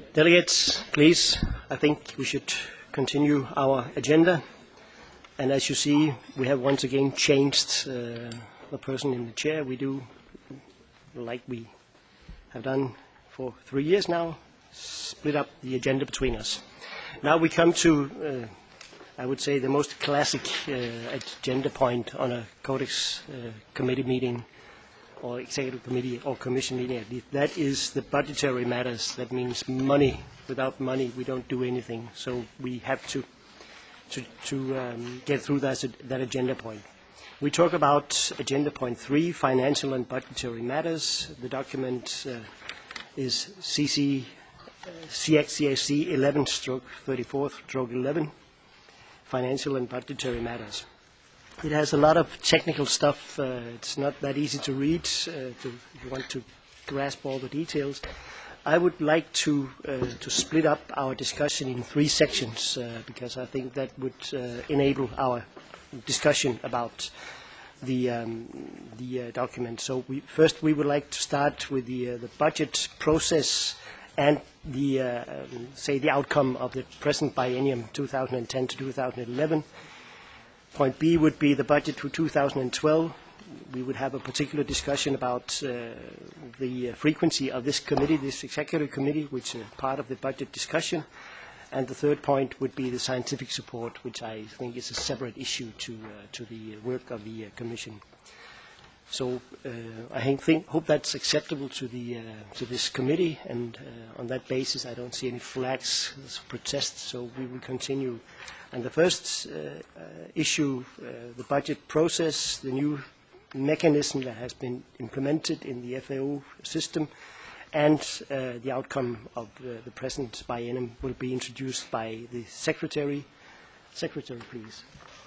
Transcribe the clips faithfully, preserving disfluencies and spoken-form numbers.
Delegates, please, I think we should continue our agenda. And as you see, we have once again changed uh, the person in the chair. We do, like we have done for three years now, split up the agenda between us. Now we come to, uh, I would say, the most classic uh, agenda point on a Codex uh, committee meeting, or executive committee or commission meeting at least. That is the budgetary matters. That means money. Without money, we don't do anything. So we have to to, to um, get through that, that agenda point. We talk about agenda point three, financial and budgetary matters. The document uh, is C C, uh, C X C A C eleven stroke thirty-four stroke eleven, financial and budgetary matters. It has a lot of technical stuff. Uh, it's not that easy to read uh, to, if you want to grasp all the details. I would like to, uh, to split up our discussion in three sections uh, because I think that would uh, enable our discussion about the, um, the uh, document. So we, first we would like to start with the, uh, the budget process and the, uh, um, say, the outcome of the present biennium two thousand ten to two thousand eleven. Point B would be the budget for two thousand twelve. We would have a particular discussion about uh, the frequency of this committee, this executive committee, which is part of the budget discussion. And the third point would be the scientific support, which I think is a separate issue to, uh, to the work of the uh, Commission. So uh, I think, hope that's acceptable to, the, uh, to this committee, and uh, on that basis I don't see any flags of protest, so we will continue. And the first uh, uh, issue, uh, the budget process, the new mechanism that has been implemented in the F A O system, and uh, the outcome of uh, the present biennium will be introduced by the Secretary. Secretary, please.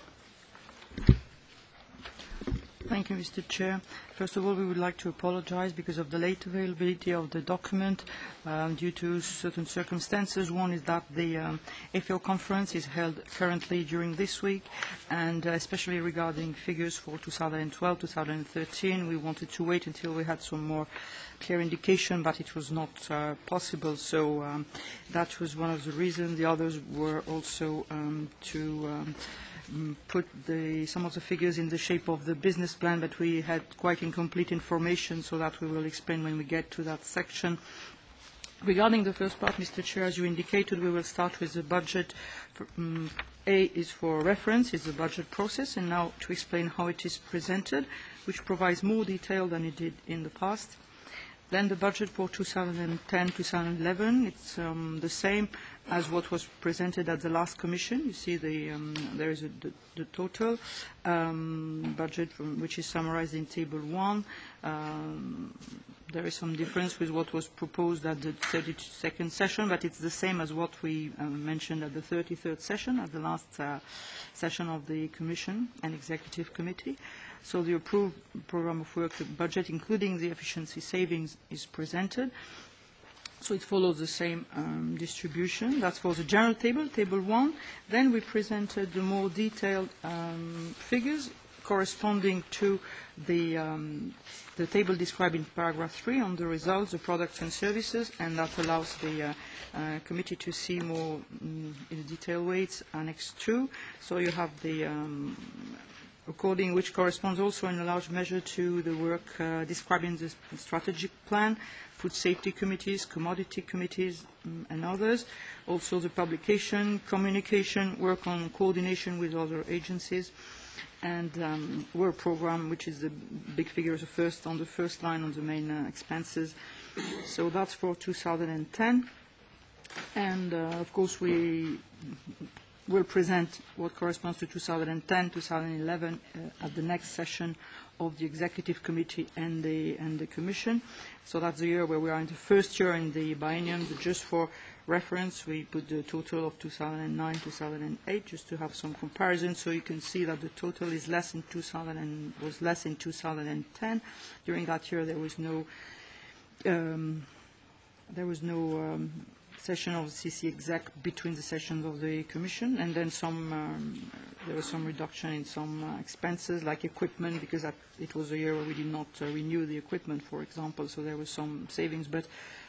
Thank you, Mister Chair. First of all, we would like to apologize because of the late availability of the document um, due to certain circumstances. One is that the um, F A O conference is held currently during this week, and uh, especially regarding figures for two thousand twelve to two thousand thirteen, we wanted to wait until we had some more clear indication, but it was not uh, possible. So um, that was one of the reasons. The others were also um, to um, put the, some of the figures in the shape of the business plan, but we had quite incomplete information, so that we will explain when we get to that section. Regarding the first part, Mister Chair, as you indicated, we will start with the budget. Um, A is for reference, is the budget process, and now to explain how it is presented, which provides more detail than it did in the past. Then the budget for two thousand ten to two thousand eleven, it's um, the same as what was presented at the last Commission. You see the, um, there is a, the, the total um, budget from, which is summarized in Table one. Um, there is some difference with what was proposed at the thirty-second session, but it's the same as what we uh, mentioned at the thirty-third session, at the last uh, session of the Commission and Executive Committee. So the approved program of work, the budget, including the efficiency savings, is presented. So it follows the same um, distribution. That's for the general table, table one. Then we presented the more detailed um, figures corresponding to the, um, the table described in paragraph three on the results, the products and services, and that allows the uh, uh, committee to see more um, in a detailed way. It's Annex two. So you have the um, according which corresponds also in a large measure to the work uh, described in the strategic plan, food safety committees, commodity committees, um, and others. Also the publication, communication, work on coordination with other agencies, and um, work program, which is the big figures first on the first line on the main uh, expenses. So that's for two thousand ten. And uh, of course we will present what corresponds to two thousand ten, two thousand eleven uh, at the next session of the Executive Committee and the, and the Commission. So that's the year where we are in the first year in the biennium. Just for reference, we put the total of two thousand nine, two thousand eight, just to have some comparison. So you can see that the total is less in two thousand and was less in two thousand ten. During that year, there was no um, there was no um, session of the C C exec between the sessions of the Commission, and then some um, there was some reduction in some uh, expenses like equipment, because that, it was a year where we did not uh, renew the equipment, for example, so there was some savings, but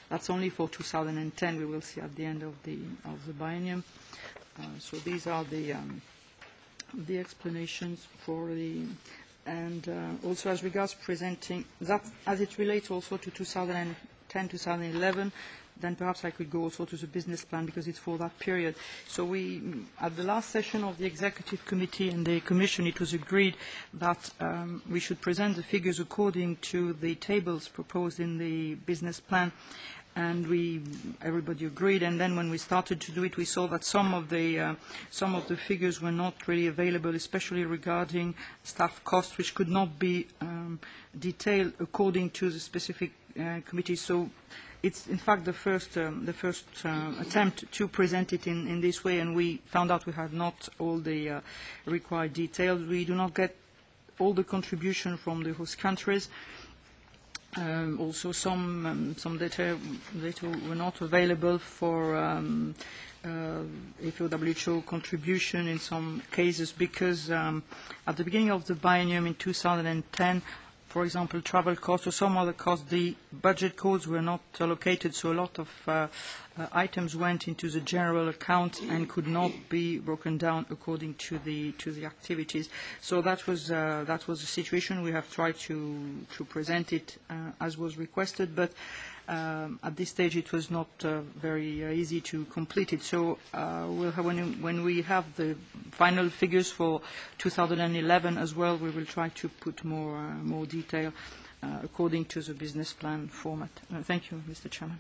That's only for two thousand ten. We will see at the end of the of the biennium. Uh, so these are the um, the explanations for the, and uh, also as regards presenting that as it relates also to two thousand ten, two thousand eleven. Then perhaps I could go also to the business plan because it's for that period. So we, at the last session of the Executive Committee and the Commission, it was agreed that um, we should present the figures according to the tables proposed in the business plan. And we, everybody agreed. And then when we started to do it, we saw that some of the uh, some of the figures were not really available, especially regarding staff costs, which could not be um, detailed according to the specific uh, committee. So it's in fact the first um, the first uh, attempt to present it in, in this way, and we found out we had not all the uh, required details. We do not get all the contribution from the host countries. Um, also, some um, some data, data were not available for um, uh, F A O W H O contribution in some cases because um, at the beginning of the biennium in two thousand ten, for example, travel costs or some other costs, the budget codes were not allocated, so a lot of uh, uh, items went into the general account and could not be broken down according to the to the activities. So that was uh, that was the situation. We have tried to to present it uh, as was requested, but um, at this stage it was not uh, very uh, easy to complete it. So uh, we'll have, when when we have the final figures for two thousand eleven as well, we will try to put more uh, more detail uh, according to the business plan format. Uh, thank you, Mister Chairman.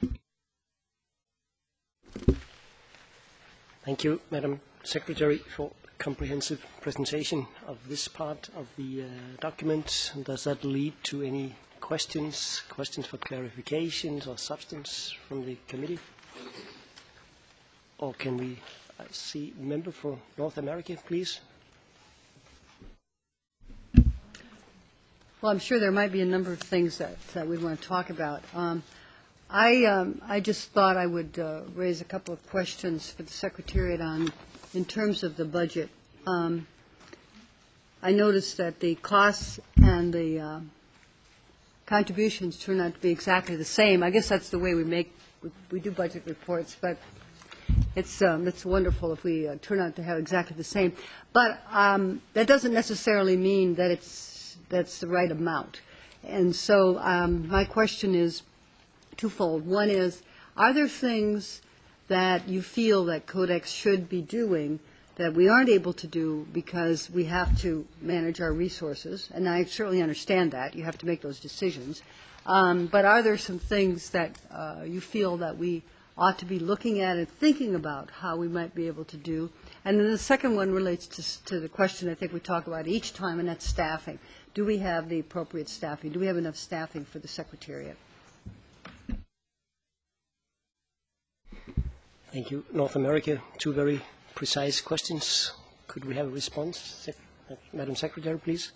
Thank you, Madam Secretary, for a comprehensive presentation of this part of the uh, document. And does that lead to any questions, questions for clarifications or substance from the committee? Or can we uh, see a member for North America, please? Well, I'm sure there might be a number of things that, that we'd want to talk about. Um, I, um, I just thought I would uh, raise a couple of questions for the Secretariat on, in terms of the budget. Um, I noticed that the costs and the uh, contributions turn out to be exactly the same. I guess that's the way we make, we, we do budget reports, but it's, um, it's wonderful if we uh, turn out to have exactly the same. But um, that doesn't necessarily mean that it's, that's the right amount. And so um, my question is twofold. One is, are there things that you feel that Codex should be doing that we aren't able to do because we have to manage our resources? And I certainly understand that. You have to make those decisions. Um, but are there some things that uh, you feel that we ought to be looking at and thinking about how we might be able to do? And then the second one relates to, to the question I think we talk about each time, and that's staffing. Do we have the appropriate staffing? Do we have enough staffing for the Secretariat? Thank you. North America, two very precise questions. Could we have a response? Sec Madam Secretary, please.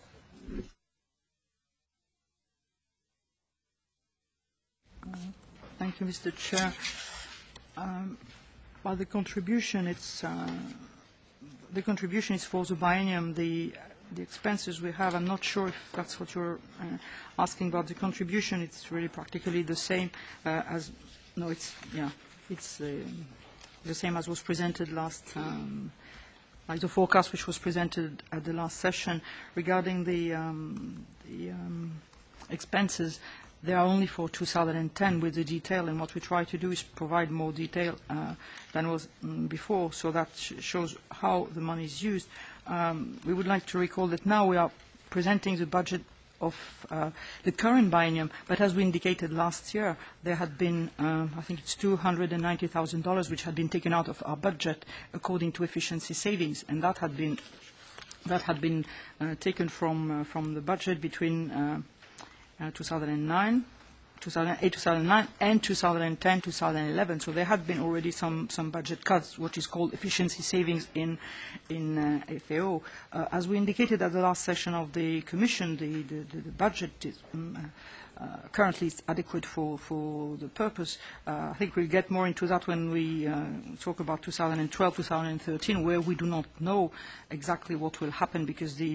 Uh, thank you, Mister Chair. Um, well, the contribution, it's, uh, the contribution is for the biennium. The, the expenses we have, I'm not sure if that's what you're uh, asking about. The contribution, it's really practically the same uh, as, no, it's, yeah, it's uh, the same as was presented last, um, like the forecast which was presented at the last session. Regarding the, um, the um, expenses, they are only for two thousand ten with the detail, and what we try to do is provide more detail uh, than was um, before, so that sh shows how the money is used. Um, we would like to recall that now we are presenting the budget of uh, the current biennium, but as we indicated last year, there had been, um, I think it's two hundred ninety thousand dollars which had been taken out of our budget according to efficiency savings, and that had been, that had been uh, taken from, uh, from the budget between uh, uh, two thousand nine, two thousand eight, two thousand nine, and two thousand ten, two thousand eleven. So there had been already some, some budget cuts, what is called efficiency savings in, in uh, F A O. Uh, as we indicated at the last session of the Commission, the, the, the, the budget is um, uh, currently is adequate for, for the purpose. Uh, I think we'll get more into that when we uh, talk about two thousand twelve, two thousand thirteen, where we do not know exactly what will happen because the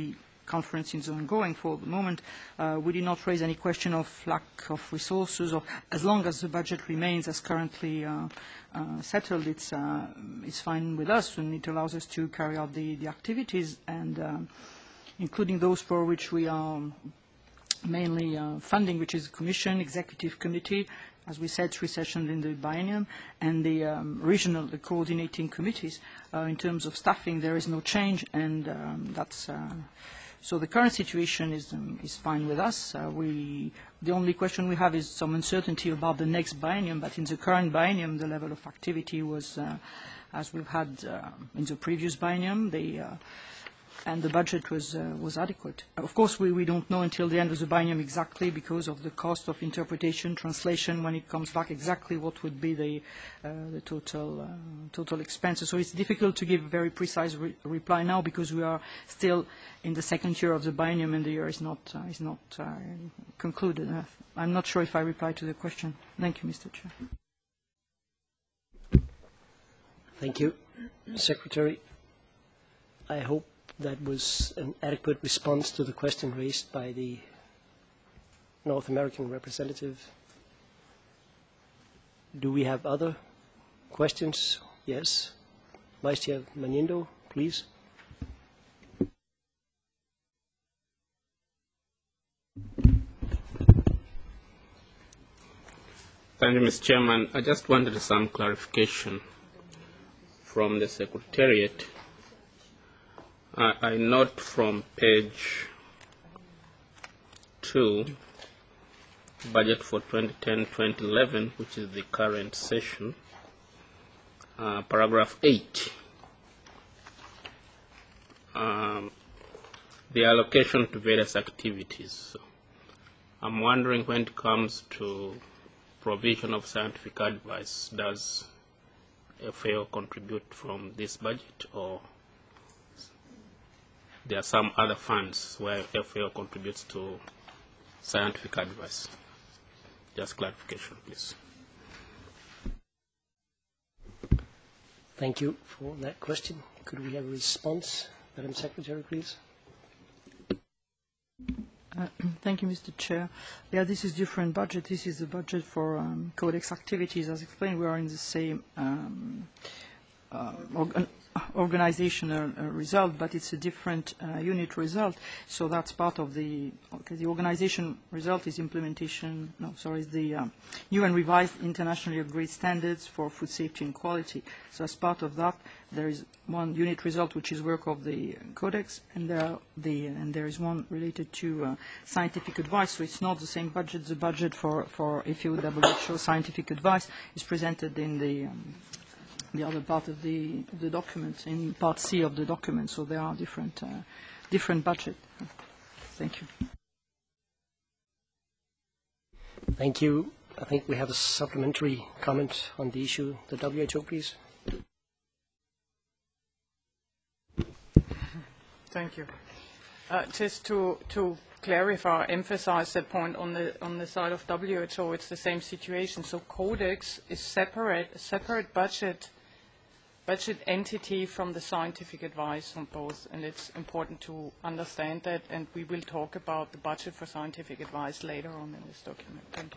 conference is ongoing for the moment. Uh, we did not raise any question of lack of resources, or as long as the budget remains as currently uh, uh, settled, it's, uh, it's fine with us, and it allows us to carry out the, the activities, and uh, including those for which we are mainly uh, funding, which is the Commission, Executive Committee, as we said, three sessions in the biennium, and the um, regional, the coordinating committees. Uh, in terms of staffing, there is no change, and um, that's uh, so the current situation is um, is fine with us. Uh, we the only question we have is some uncertainty about the next biennium, but in the current biennium, the level of activity was, uh, as we've had uh, in the previous biennium, the uh, and the budget was, uh, was adequate. Of course, we, we don't know until the end of the biennium exactly, because of the cost of interpretation, translation, when it comes back, exactly what would be the, uh, the total, uh, total expenses. So it's difficult to give a very precise re reply now, because we are still in the second year of the biennium and the year is not, uh, is not uh, concluded. Uh, I'm not sure if I replied to the question. Thank you, Mister Chair. Thank you, Secretary. I hope that was an adequate response to the question raised by the North American representative. Do we have other questions? Yes. Vice Chair Manindo, please. Thank you, Mister Chairman. I just wanted some clarification from the Secretariat. I, I note from page two, budget for twenty ten twenty eleven, which is the current session, uh, paragraph eight, um, the allocation to various activities. So I'm wondering, when it comes to provision of scientific advice, does F A O contribute from this budget, or there are some other funds where F A O contributes to scientific advice? Just clarification, please. Thank you for that question. Could we have a response, Madam Secretary, please? Uh, thank you, Mister Chair. Yeah, this is different budget. This is the budget for um, Codex activities. As explained, we are in the same um, uh, organ organizational uh, result, but it's a different uh, unit result. So that's part of the, okay, the organization result is implementation, no, sorry, is the um, U N revised internationally agreed standards for food safety and quality. So as part of that, there is one unit result which is work of the Codex, and there, are the, and there is one related to uh, scientific advice. So it's not the same budget. The budget for, for F A O W H O scientific advice is presented in the um, the other part of the, of the document, in part C of the document, so there are different, uh, different budget. Thank you. Thank you. I think we have a supplementary comment on the issue, the W H O, please. Thank you. Uh, just to, to clarify, emphasize that point on the, on the side of W H O, it's the same situation. So Codex is separate, a separate budget budget entity from the scientific advice on both, and it's important to understand that, and we will talk about the budget for scientific advice later on in this document. Thank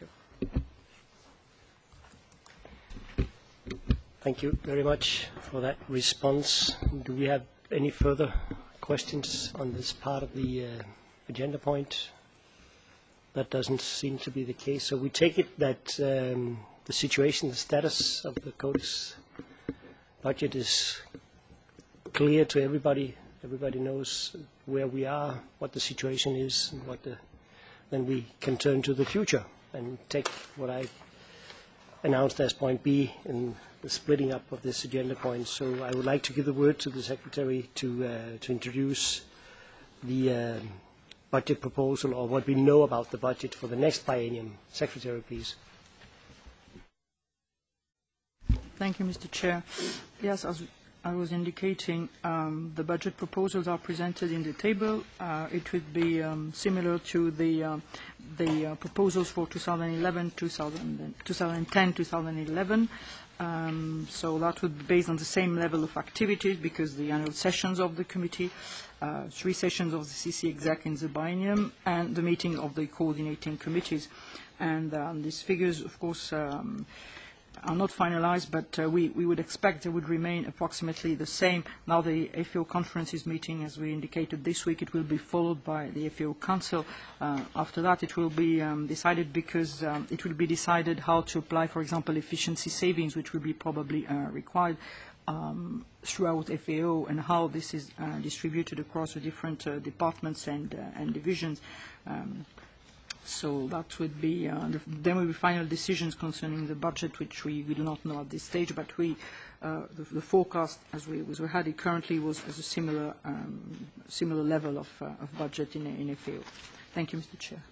you. Thank you very much for that response. Do we have any further questions on this part of the uh, agenda point? That doesn't seem to be the case. So we take it that um, the situation, the status of the Codex budget is clear to everybody. Everybody knows where we are, what the situation is, and what the, then we can turn to the future and take what I announced as point B in the splitting up of this agenda point. So I would like to give the word to the Secretary to, uh, to introduce the uh, budget proposal, or what we know about the budget for the next biennium. Secretary, please. Thank you, Mister Chair. Yes, as, I was indicating, um, the budget proposals are presented in the table. Uh, it would be um, similar to the, uh, the uh, proposals for two thousand eleven, two thousand ten, two thousand eleven. Um, so that would be based on the same level of activities, because the annual sessions of the committee, uh, three sessions of the C C exec in the biennium, and the meeting of the coordinating committees. And um, these figures, of course, um, are not finalized, but uh, we, we would expect they would remain approximately the same. Now the F A O conference is meeting, as we indicated this week. It will be followed by the F A O Council. Uh, after that, it will be um, decided, because um, it will be decided how to apply, for example, efficiency savings, which will be probably uh, required um, throughout F A O, and how this is uh, distributed across the different uh, departments and, uh, and divisions. Um, So that would be, uh, the, there will be final decisions concerning the budget, which we, we do not know at this stage, but we, uh, the, the forecast, as we, as we had it currently, was as a similar, um, similar level of, uh, of budget in, in F A O. Thank you, Mister Chair.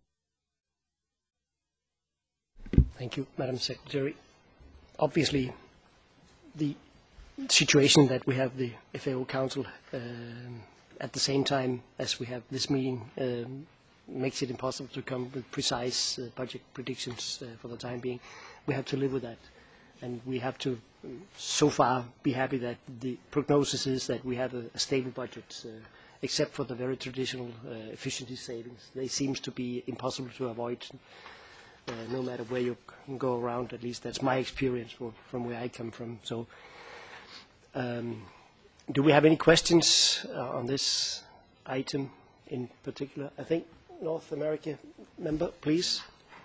Thank you, Madam Secretary. Obviously, the situation that we have the F A O Council um, at the same time as we have this meeting um, makes it impossible to come with precise uh, budget predictions uh, for the time being. We have to live with that. And we have to, so far, be happy that the prognosis is that we have a, a stable budget, uh, except for the very traditional uh, efficiency savings. They seem to be impossible to avoid, uh, no matter where you go around. At least that's my experience for, from where I come from. So, um, do we have any questions uh, on this item in particular? I think North America member, please.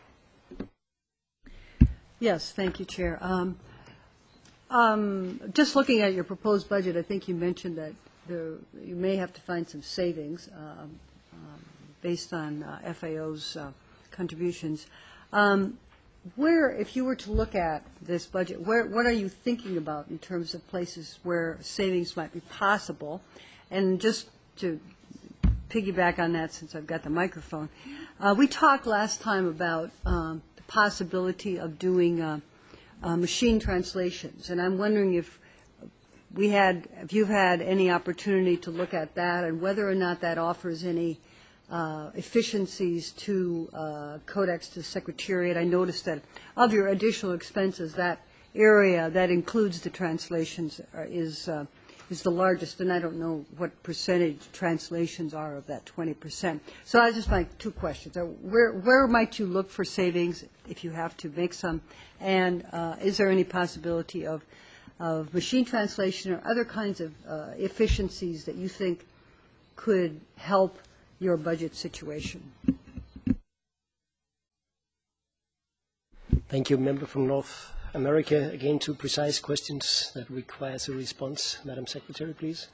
Yes, thank you, Chair. Um, um, just looking at your proposed budget, I think you mentioned that there, you may have to find some savings um, um, based on uh, F A O's uh, contributions. Um, where, if you were to look at this budget, where, what are you thinking about in terms of places where savings might be possible? And just to piggyback on that, since I've got the microphone, uh, we talked last time about um, the possibility of doing uh, uh, machine translations, and I'm wondering if we had, if you've had any opportunity to look at that, and whether or not that offers any uh, efficiencies to uh, Codex, to Secretariat. I noticed that of your additional expenses, that area that includes the translations is uh, is the largest, and I don't know what percentage translations are of that twenty percent. So I just like two questions. Where, where might you look for savings if you have to make some? And uh, is there any possibility of, of machine translation or other kinds of uh, efficiencies that you think could help your budget situation? Thank you, member from North America. Again, two precise questions that requires a response. Madam Secretary, please.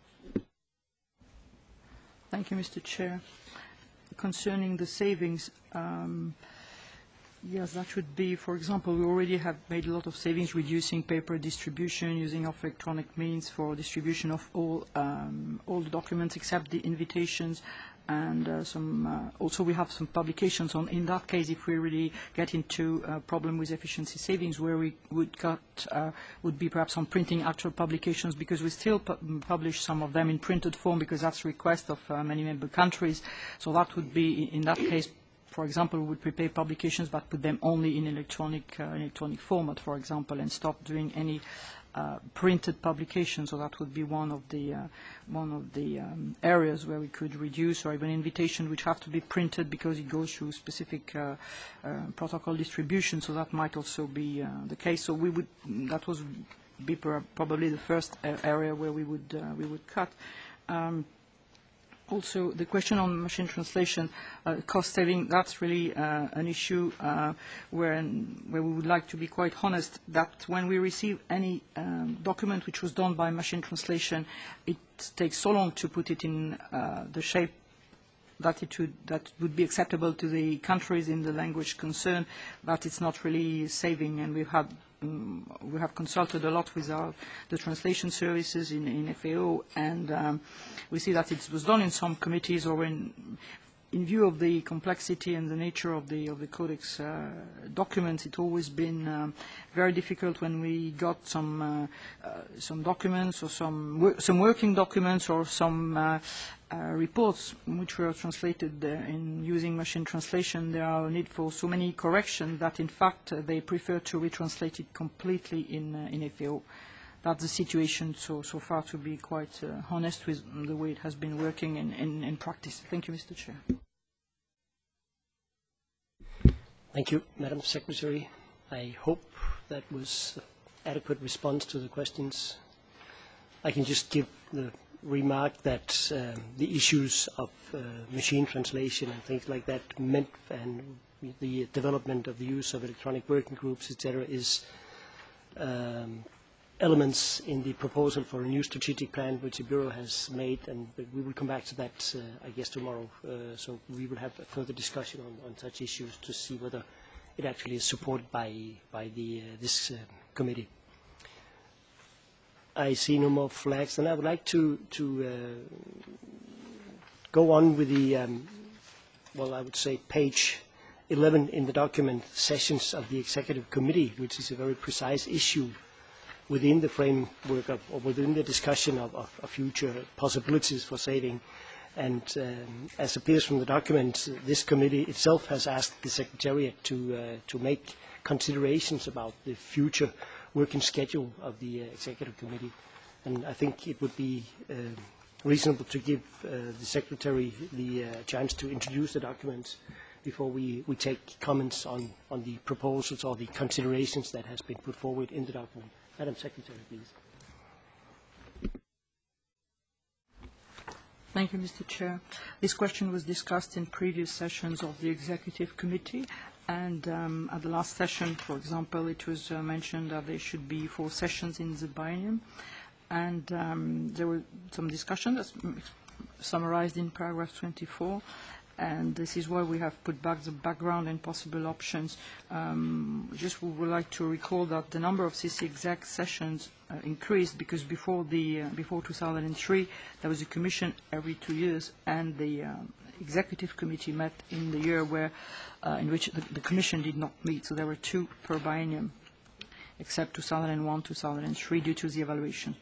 Thank you, Mister Chair. Concerning the savings, um, yes, that should be, for example, we already have made a lot of savings reducing paper distribution, using of electronic means for distribution of all, um, all the documents except the invitations. And uh, some, uh, also we have some publications on, in that case, if we really get into a problem with efficiency savings, where we would cut, uh, would be perhaps on printing actual publications, because we still pu publish some of them in printed form, because that's a request of uh, many member countries. So that would be, in that case, for example, we would prepare publications, but put them only in electronic, uh, electronic format, for example, and stop doing any Uh, printed publications. So that would be one of the uh, one of the um, areas where we could reduce, or even invitation which have to be printed because it goes through specific uh, uh, protocol distribution. So that might also be uh, the case. So we would, that was be probably the first area where we would uh, we would cut. Um, Also, the question on machine translation, uh, cost saving, that's really uh, an issue uh, where, where we would like to be quite honest that when we receive any um, document which was done by machine translation, it takes so long to put it in uh, the shape that it would, that would be acceptable to the countries in the language concerned, that it's not really saving. And we've had um, we have consulted a lot with our, the translation services in, in F A O, and um, we see that it was done in some committees, or in in view of the complexity and the nature of the of the Codex uh, documents, it's always been um, very difficult when we got some uh, uh, some documents or some wor some working documents or some uh, uh, reports which were translated uh, in using machine translation. There are a need for so many corrections that, in fact, uh, they prefer to retranslate it completely in uh, in F A O. That's the situation so, so far, to be quite uh, honest with the way it has been working in, in, in practice. Thank you, Mister Chair. Thank you, Madam Secretary. I hope that was adequate response to the questions. I can just give the remark that um, the issues of uh, machine translation and things like that meant, and the development of the use of electronic working groups, et cetera, is um, elements in the proposal for a new strategic plan which the Bureau has made, and we will come back to that, uh, I guess, tomorrow. Uh, so we will have a further discussion on, on such issues to see whether it actually is supported by, by the, uh, this uh, committee. I see no more flags, and I would like to, to uh, go on with the, um, well, I would say page eleven in the document, sessions of the Executive Committee, which is a very precise issue within the framework of, or within the discussion of, of, of future possibilities for saving. And um, as appears from the document, this committee itself has asked the Secretariat to, uh, to make considerations about the future working schedule of the uh, Executive Committee. And I think it would be uh, reasonable to give uh, the Secretary the uh, chance to introduce the documents before we, we take comments on, on the proposals or the considerations that has been put forward in the document. Madam Secretary, please. Thank you, Mister Chair. This question was discussed in previous sessions of the Executive Committee, and um, at the last session, for example, it was uh, mentioned that there should be four sessions in the biennium, and um, there were some discussion that's summarized in paragraph twenty-four, and this is why we have put back the background and possible options. Um, just we would like to recall that the number of C C exec sessions uh, increased because before the uh, before two thousand three there was a commission every two years, and the um, executive committee met in the year where uh, in which the, the commission did not meet, so there were two per biennium, except two thousand one, two thousand three due to the evaluation.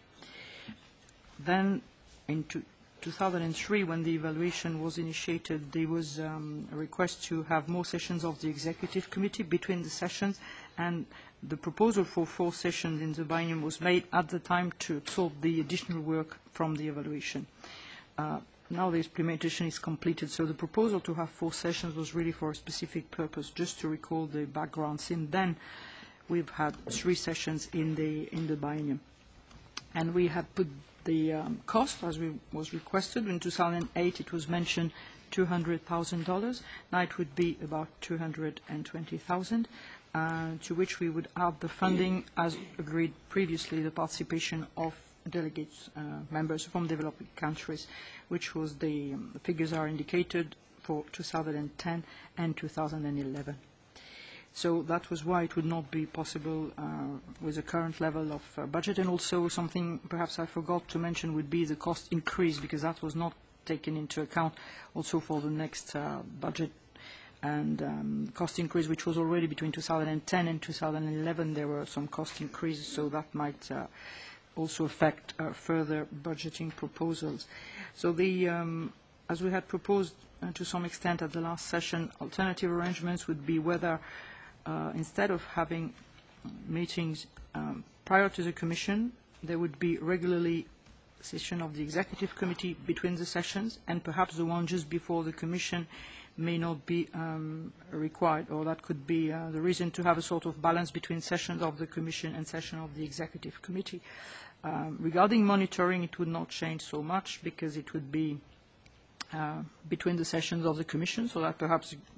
Then in two thousand three, when the evaluation was initiated, there was um, a request to have more sessions of the Executive Committee between the sessions, and the proposal for four sessions in the biennium was made at the time to absorb the additional work from the evaluation. Uh, now the implementation is completed, so the proposal to have four sessions was really for a specific purpose. Just to recall the background, since then we've had three sessions in the, in the biennium. And we have put the um, cost, as we was requested. In two thousand eight, it was mentioned two hundred thousand dollars. Now it would be about two hundred twenty thousand dollars, uh, to which we would add the funding, as agreed previously, the participation of delegates, uh, members from developing countries, which was the, um, the figures are indicated for two thousand ten and two thousand eleven. So that was why it would not be possible uh, with the current level of uh, budget. And also something perhaps I forgot to mention would be the cost increase, because that was not taken into account also for the next uh, budget. And um, cost increase, which was already between two thousand ten and two thousand eleven, there were some cost increases, so that might uh, also affect uh, further budgeting proposals. So the, um, as we had proposed uh, to some extent at the last session, alternative arrangements would be whether Uh, instead of having meetings um, prior to the Commission, there would be regularly a session of the Executive Committee between the sessions, and perhaps the one just before the Commission may not be um, required, or that could be uh, the reason to have a sort of balance between sessions of the Commission and session of the Executive Committee. Um, regarding monitoring, it would not change so much, because it would be uh, between the sessions of the Commission, so that perhaps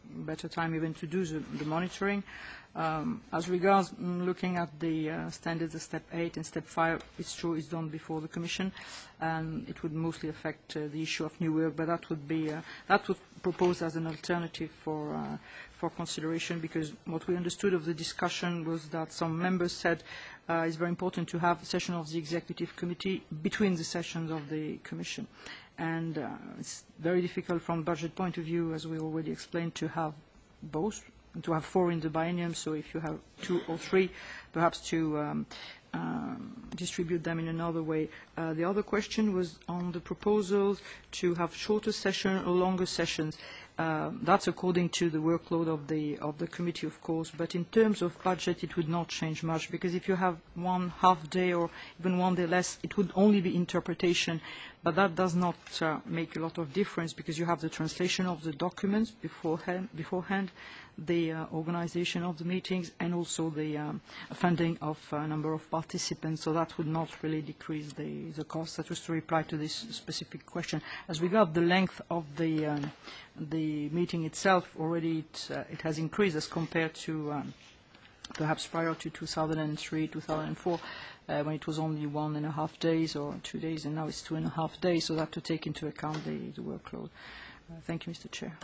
better time even to do the, the monitoring. Um, as regards mm, looking at the uh, standards of step eight and step five, it's true it's done before the Commission, and it would mostly affect uh, the issue of new work, but that would be uh, that would propose as an alternative for uh, for consideration, because what we understood of the discussion was that some members said uh, it's very important to have a session of the Executive Committee between the sessions of the Commission, and uh, it's very difficult from a budget point of view, as we already explained, to have both, to have four in the biennium, so if you have two or three, perhaps to um, um, distribute them in another way. Uh, the other question was on the proposals to have shorter sessions or longer sessions. Uh, that's according to the workload of the of the committee, of course, but in terms of budget it would not change much, because if you have one half day or even one day less, it would only be interpretation, but that does not uh, make a lot of difference, because you have the translation of the documents beforehand, beforehand the uh, organization of the meetings, and also the um, funding of a number of participants, so that would not really decrease the, the cost. That was to reply to this specific question. As regards the length of the um, the meeting itself, already it, uh, it has increased as compared to um, perhaps prior to two thousand three, two thousand four, uh, when it was only one and a half days or two days, and now it's two and a half days, so that to take into account the, the workload. Uh, thank you, Mister Chair.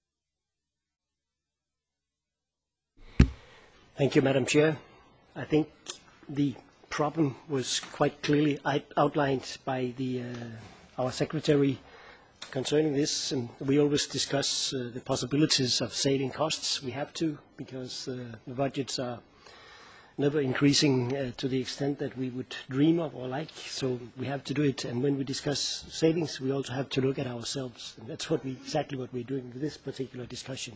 Thank you, Madam Chair. I think the problem was quite clearly outlined by the, uh, our Secretary concerning this, and we always discuss uh, the possibilities of saving costs. We have to, because uh, the budgets are never increasing uh, to the extent that we would dream of or like, so we have to do it. And when we discuss savings, we also have to look at ourselves, and that's what we, exactly what we're doing with this particular discussion.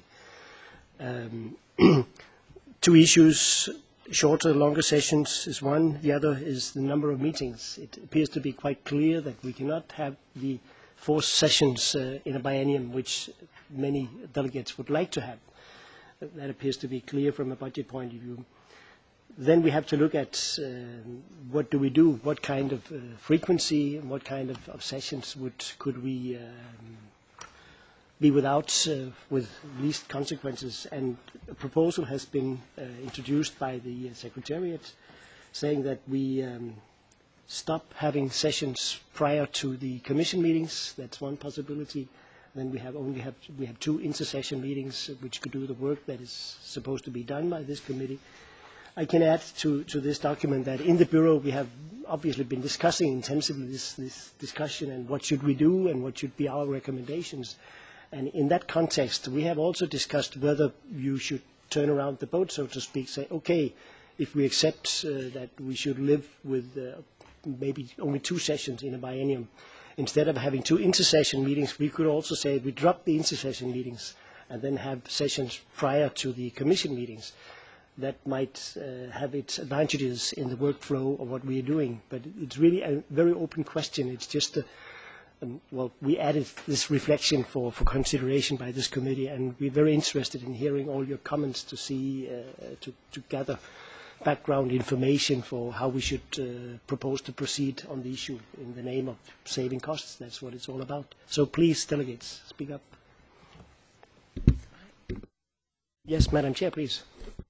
Um, two issues, shorter, longer sessions is one. The other is the number of meetings. It appears to be quite clear that we cannot have the four sessions uh, in a biennium, which many delegates would like to have. That appears to be clear from a budget point of view. Then we have to look at uh, what do we do, what kind of uh, frequency and what kind of, of sessions would could we um, be without uh, with least consequences. And a proposal has been uh, introduced by the uh, Secretariat saying that we um, stop having sessions prior to the Commission meetings. That's one possibility. Then we have only have we have two inter-session meetings which could do the work that is supposed to be done by this committee. I can add to, to this document that in the Bureau we have obviously been discussing intensively this, this discussion and what should we do and what should be our recommendations. And in that context, we have also discussed whether you should turn around the boat, so to speak, say, okay, if we accept uh, that we should live with uh, maybe only two sessions in a biennium, instead of having two inter-session meetings, we could also say we drop the inter-session meetings and then have sessions prior to the Commission meetings. That might uh, have its advantages in the workflow of what we are doing. But it's really a very open question. It's just, a, um, well, we added this reflection for, for consideration by this committee, and we're very interested in hearing all your comments to see, uh, to, to gather background information for how we should uh, propose to proceed on the issue in the name of saving costs. That's what it's all about. So please, delegates, speak up. Yes, Madam Chair, please.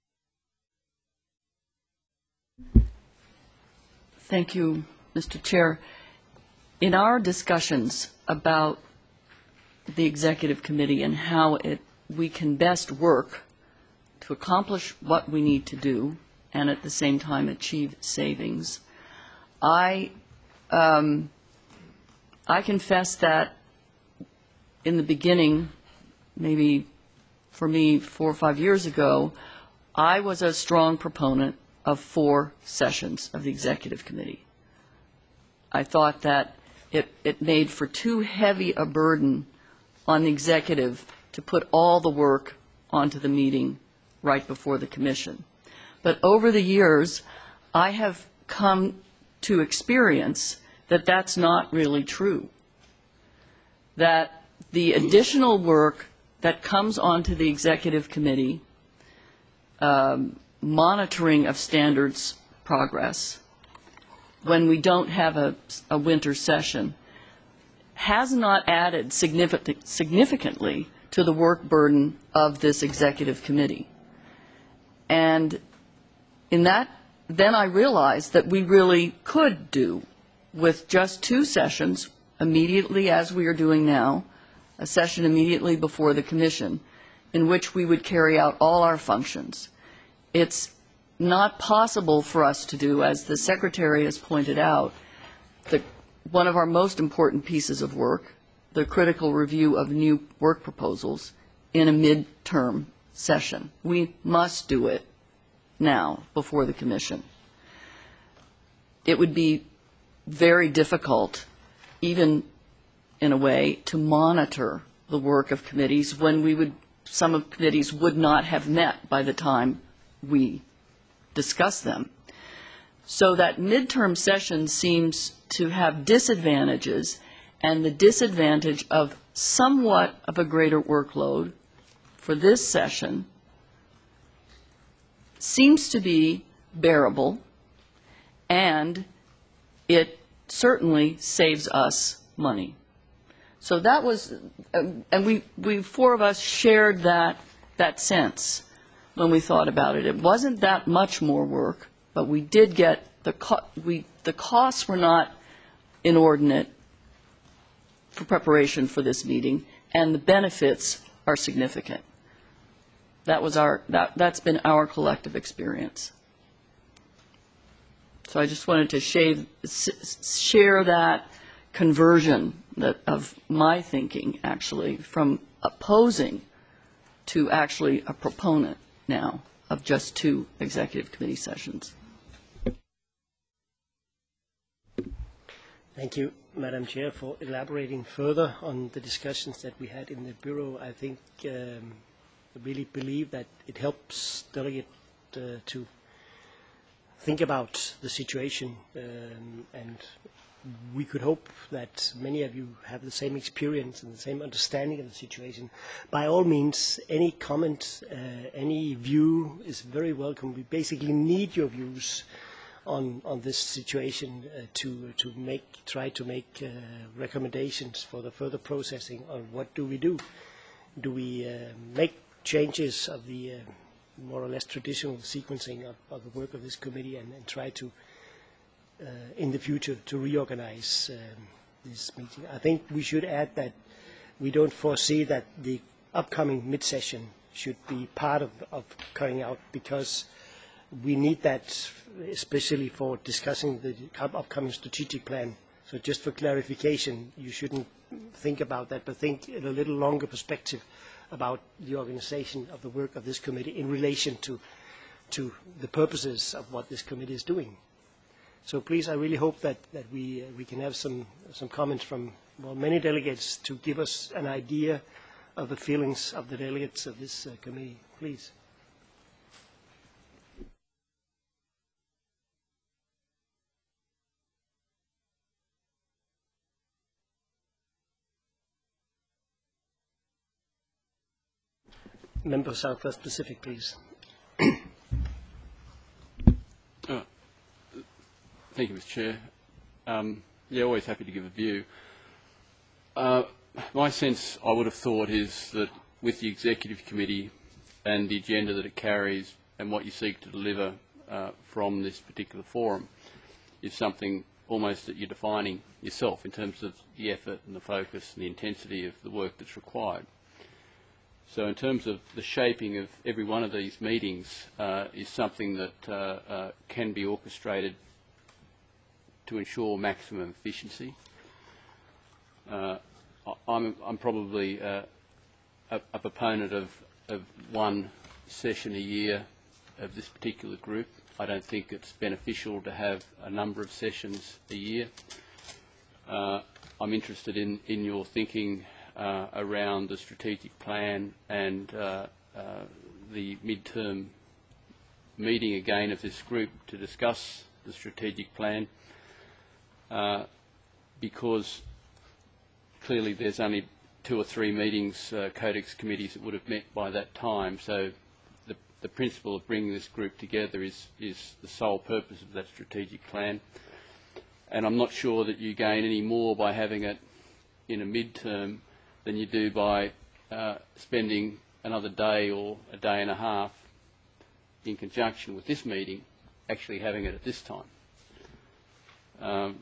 Thank you, Mister Chair. In our discussions about the Executive Committee and how it, we can best work to accomplish what we need to do and at the same time achieve savings, I, um, I confess that in the beginning, maybe for me four or five years ago, I was a strong proponent of four sessions of the Executive Committee. I thought that it, it made for too heavy a burden on the Executive to put all the work onto the meeting right before the Commission. But over the years, I have come to experience that that's not really true. That the additional work that comes onto the Executive Committee, um, monitoring of standards progress, when we don't have a, a winter session, has not added significant, significantly to the work burden of this executive committee. And in that, then I realized that we really could do with just two sessions immediately, as we are doing now, a session immediately before the commission, in which we would carry out all our functions. It's not possible for us to do, as the Secretary has pointed out, the, one of our most important pieces of work, the critical review of new work proposals, in a mid-term session. We must do it now before the commission. It would be very difficult, even in a way, to monitor the work of committees when we would, some of committees would not have met by the time we discuss them. So that midterm session seems to have disadvantages, and the disadvantage of somewhat of a greater workload for this session seems to be bearable, and it certainly saves us money. So that was, and we, we four of us shared that, that sense when we thought about it. It wasn't that much more work, but we did get, the, co we, the costs were not inordinate for preparation for this meeting, and the benefits are significant. That was our, that, that's been our collective experience. So I just wanted to shave, share that conversion that of my thinking, actually, from opposing to actually a proponent now of just two executive committee sessions. Thank you, Madam Chair, for elaborating further on the discussions that we had in the Bureau. I think um, I really believe that it helps delegate uh, to think about the situation, um, and we could hope that many of you have the same experience and the same understanding of the situation. By all means, any comment, uh, any view is very welcome. We basically need your views on, on this situation uh, to, to make, try to make uh, recommendations for the further processing on what do we do. Do we uh, make changes of the uh, more or less traditional sequencing of, of the work of this committee and, and try to Uh, in the future to reorganize um, this meeting. I think we should add that we don't foresee that the upcoming mid-session should be part of, of carrying out, because we need that especially for discussing the upcoming strategic plan. So just for clarification, you shouldn't think about that, but think in a little longer perspective about the organization of the work of this committee in relation to, to the purposes of what this committee is doing. So please, I really hope that, that we, uh, we can have some, some comments from well, many delegates to give us an idea of the feelings of the delegates of this uh, committee. Please. Member of Southwest Pacific, please. uh. Thank you, Mister Chair. Um, yeah, always happy to give a view. Uh, my sense, I would have thought, is that with the Executive Committee and the agenda that it carries and what you seek to deliver uh, from this particular forum is something almost that you're defining yourself in terms of the effort and the focus and the intensity of the work that's required. So in terms of the shaping of every one of these meetings uh, is something that uh, uh, can be orchestrated to ensure maximum efficiency. Uh, I'm, I'm probably uh, a, a proponent of, of one session a year of this particular group. I don't think it's beneficial to have a number of sessions a year. Uh, I'm interested in, in your thinking uh, around the strategic plan and uh, uh, the mid-term meeting again of this group to discuss the strategic plan. Uh, because clearly there's only two or three meetings, uh, Codex committees that would have met by that time. So the, the principle of bringing this group together is, is the sole purpose of that strategic plan. And I'm not sure that you gain any more by having it in a mid-term than you do by uh, spending another day or a day and a half in conjunction with this meeting, actually having it at this time. Um,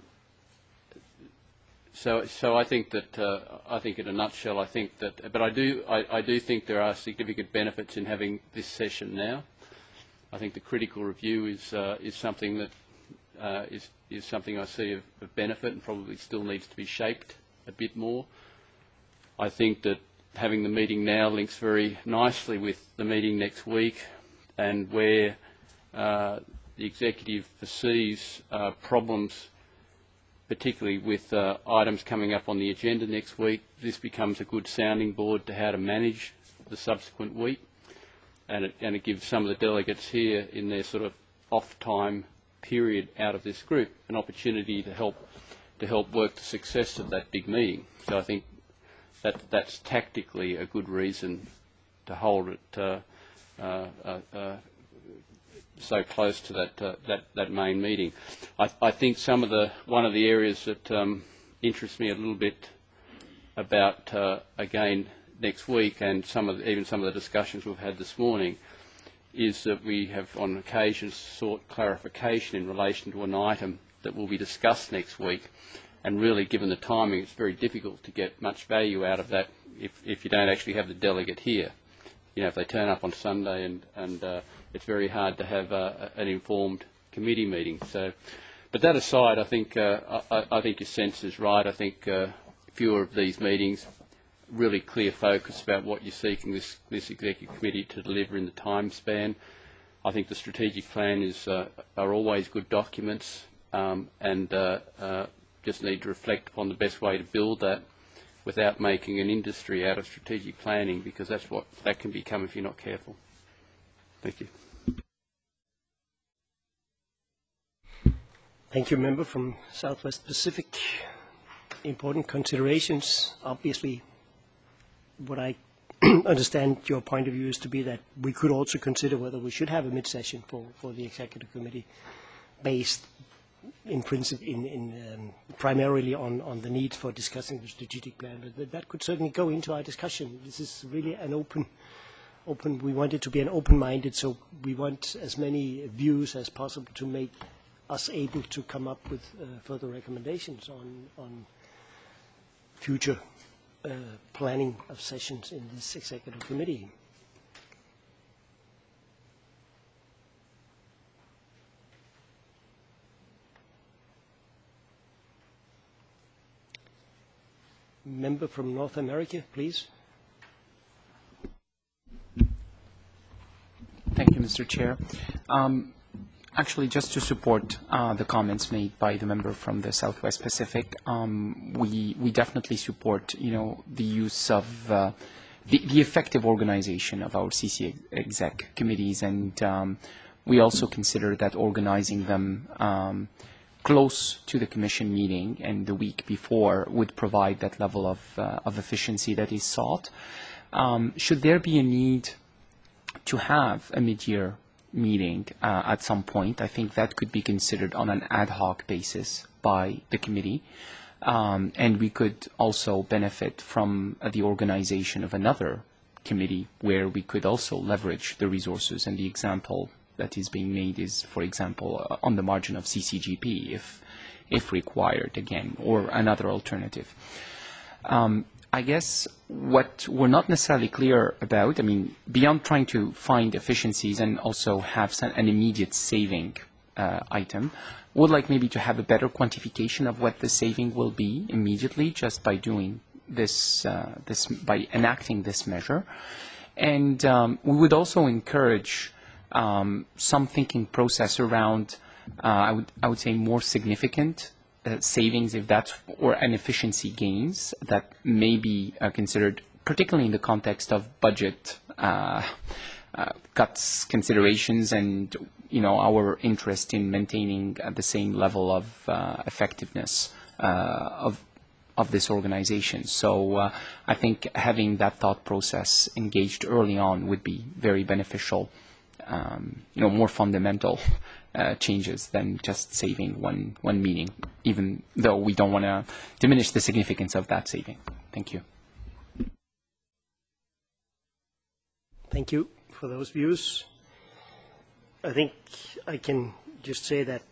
so, so I think that uh, I think, in a nutshell, I think that. But I do, I, I do think there are significant benefits in having this session now. I think the critical review is uh, is something that uh, is is something I see of, of benefit and probably still needs to be shaped a bit more. I think that having the meeting now links very nicely with the meeting next week, and where uh, the executive foresees uh, problems, particularly with uh, items coming up on the agenda next week. This becomes a good sounding board to how to manage the subsequent week, and it, and it gives some of the delegates here in their sort of off-time period out of this group an opportunity to help to help work the success of that big meeting. So I think that that's tactically a good reason to hold it uh, uh, uh, uh, so close to that uh, that that main meeting. I, I think some of the one of the areas that um, interests me a little bit about uh, again next week, and some of the, even some of the discussions we've had this morning, is that we have on occasion sought clarification in relation to an item that will be discussed next week. And really, given the timing, it's very difficult to get much value out of that if, if you don't actually have the delegate here. You know, if they turn up on Sunday, and, and uh, it's very hard to have uh, an informed committee meeting. So, but that aside, I think uh, I, I think your sense is right. I think uh, fewer of these meetings, really clear focus about what you're seeking this, this executive committee to deliver in the time span. I think the strategic plan is uh, are always good documents, um, and uh, uh, just need to reflect upon the best way to build that without making an industry out of strategic planning, because that's what that can become if you're not careful. Thank you. Thank you, member from Southwest Pacific. Important considerations. Obviously, what I understand your point of view is to be that we could also consider whether we should have a mid-session for, for the executive committee, based in principle, in, in um, primarily on, on the need for discussing the strategic plan. But that, that could certainly go into our discussion. This is really an open, open. We want it to be an open-minded, so we want as many views as possible to make us able to come up with uh, further recommendations on, on future uh, planning of sessions in this executive committee. Member from North America, please. Thank you, Mister Chair. Um, actually, just to support uh, the comments made by the member from the Southwest Pacific, um, we we definitely support, you know, the use of uh, the, the effective organization of our C C exec committees, and um, we also consider that organizing them Um, close to the Commission meeting and the week before would provide that level of, uh, of efficiency that is sought. Um, should there be a need to have a mid-year meeting uh, at some point, I think that could be considered on an ad hoc basis by the committee. Um, and we could also benefit from uh, the organization of another committee where we could also leverage the resources. And the example that is being made is, for example, uh, on the margin of C C G P, if, if required, again, or another alternative. Um, I guess what we're not necessarily clear about, I mean, beyond trying to find efficiencies and also have some, an immediate saving uh, item, would like maybe to have a better quantification of what the saving will be immediately just by doing this, uh, this by enacting this measure. And um, we would also encourage Um, some thinking process around, uh, I would I would say, more significant uh, savings, if that's, or an efficiency gains that may be uh, considered, particularly in the context of budget uh, uh, cuts considerations, and you know our interest in maintaining uh, the same level of uh, effectiveness uh, of of this organization. So uh, I think having that thought process engaged early on would be very beneficial. Um, you know, more fundamental uh, changes than just saving one one meeting, even though we don't want to diminish the significance of that saving. Thank you. Thank you for those views. I think I can just say that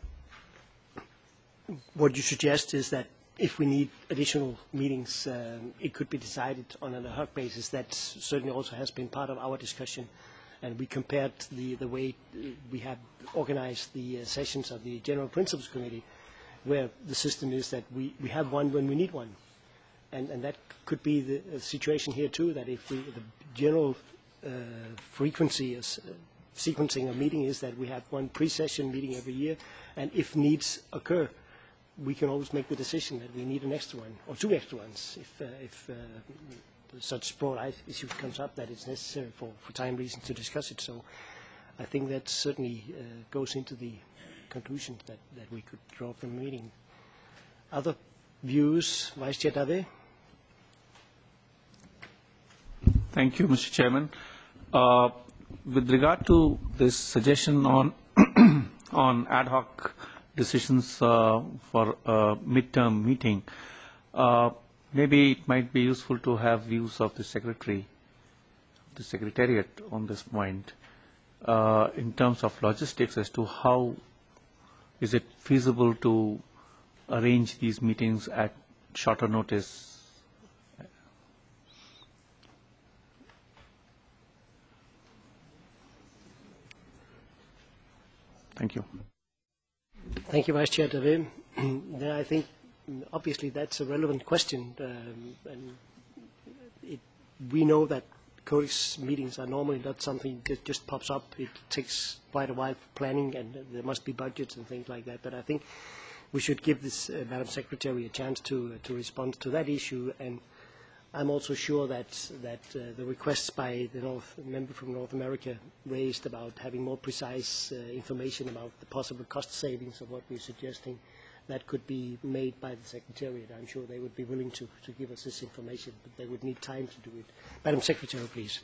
what you suggest is that if we need additional meetings, um, it could be decided on an ad hoc basis. That certainly also has been part of our discussion, and we compared the, the way we have organized the uh, sessions of the General Principles Committee, where the system is that we, we have one when we need one. And, and that could be the uh, situation here too, that if we, the general uh, frequency is uh, sequencing of meeting is that we have one pre-session meeting every year, and if needs occur, we can always make the decision that we need an extra one, or two extra ones, if, uh, if uh, such broad issue comes up that it's necessary for, for time reasons to discuss it. So I think that certainly uh, goes into the conclusion that, that we could draw from the meeting. Other views? Vice Chair Dave? Thank you, Mister Chairman. Uh, with regard to this suggestion on on ad hoc decisions uh, for a midterm meeting, uh, maybe it might be useful to have views of the Secretary, the Secretariat on this point, uh, in terms of logistics as to how is it feasible to arrange these meetings at shorter notice. Thank you. Thank you, Vice Chair Dave. Then I think obviously that's a relevant question, um, and it, we know that Codex meetings are normally not something that just pops up. It takes quite a while for planning, and there must be budgets and things like that. But I think we should give this uh, Madam Secretary a chance to uh, to respond to that issue. And I'm also sure that that uh, the requests by the North member from North America raised about having more precise uh, information about the possible cost savings of what we're suggesting, that could be made by the Secretariat. I'm sure they would be willing to, to give us this information, but they would need time to do it. Madam Secretary, please.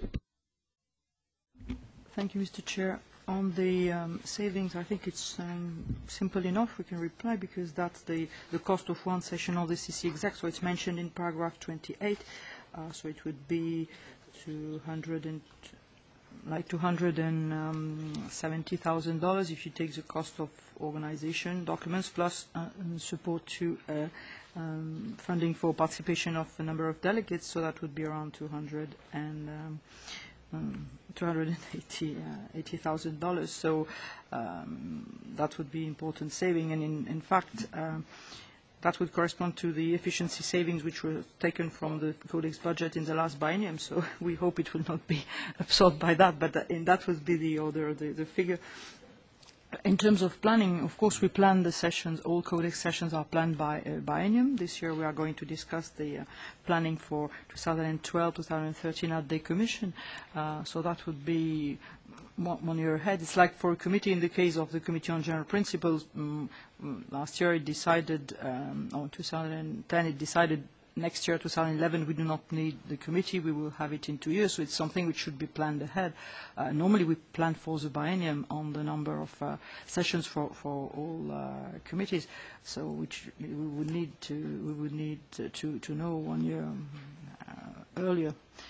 Thank you, Mister Chair. On the um, savings, I think it's um, simple enough. We can reply because that's the, the cost of one session of the C C exec. So it's mentioned in paragraph twenty-eight. Uh, so it would be two hundred and like two hundred seventy thousand dollars if you take the cost of organization documents plus uh, support to uh, um, funding for participation of a number of delegates. So that would be around two hundred and. Um, Um, two hundred eighty thousand dollars. So um, that would be important saving. And in, in fact, um, that would correspond to the efficiency savings which were taken from the Codex budget in the last biennium. So we hope it will not be absorbed by that, but that, and that would be the order, the, the figure. In terms of planning, of course, we plan the sessions. All Codex sessions are planned by uh, biennium. This year we are going to discuss the uh, planning for two thousand twelve to two thousand thirteen at the Commission. Uh, so that would be one, one year ahead. It's like for a committee, in the case of the Committee on General Principles, um, last year it decided, um, or in two thousand ten it decided next year, two thousand eleven, we do not need the committee. We will have it in two years, so it's something which should be planned ahead. Uh, normally, we plan for the biennium on the number of uh, sessions for, for all uh, committees, so which we would need to we would need to, to, to know one year uh, earlier.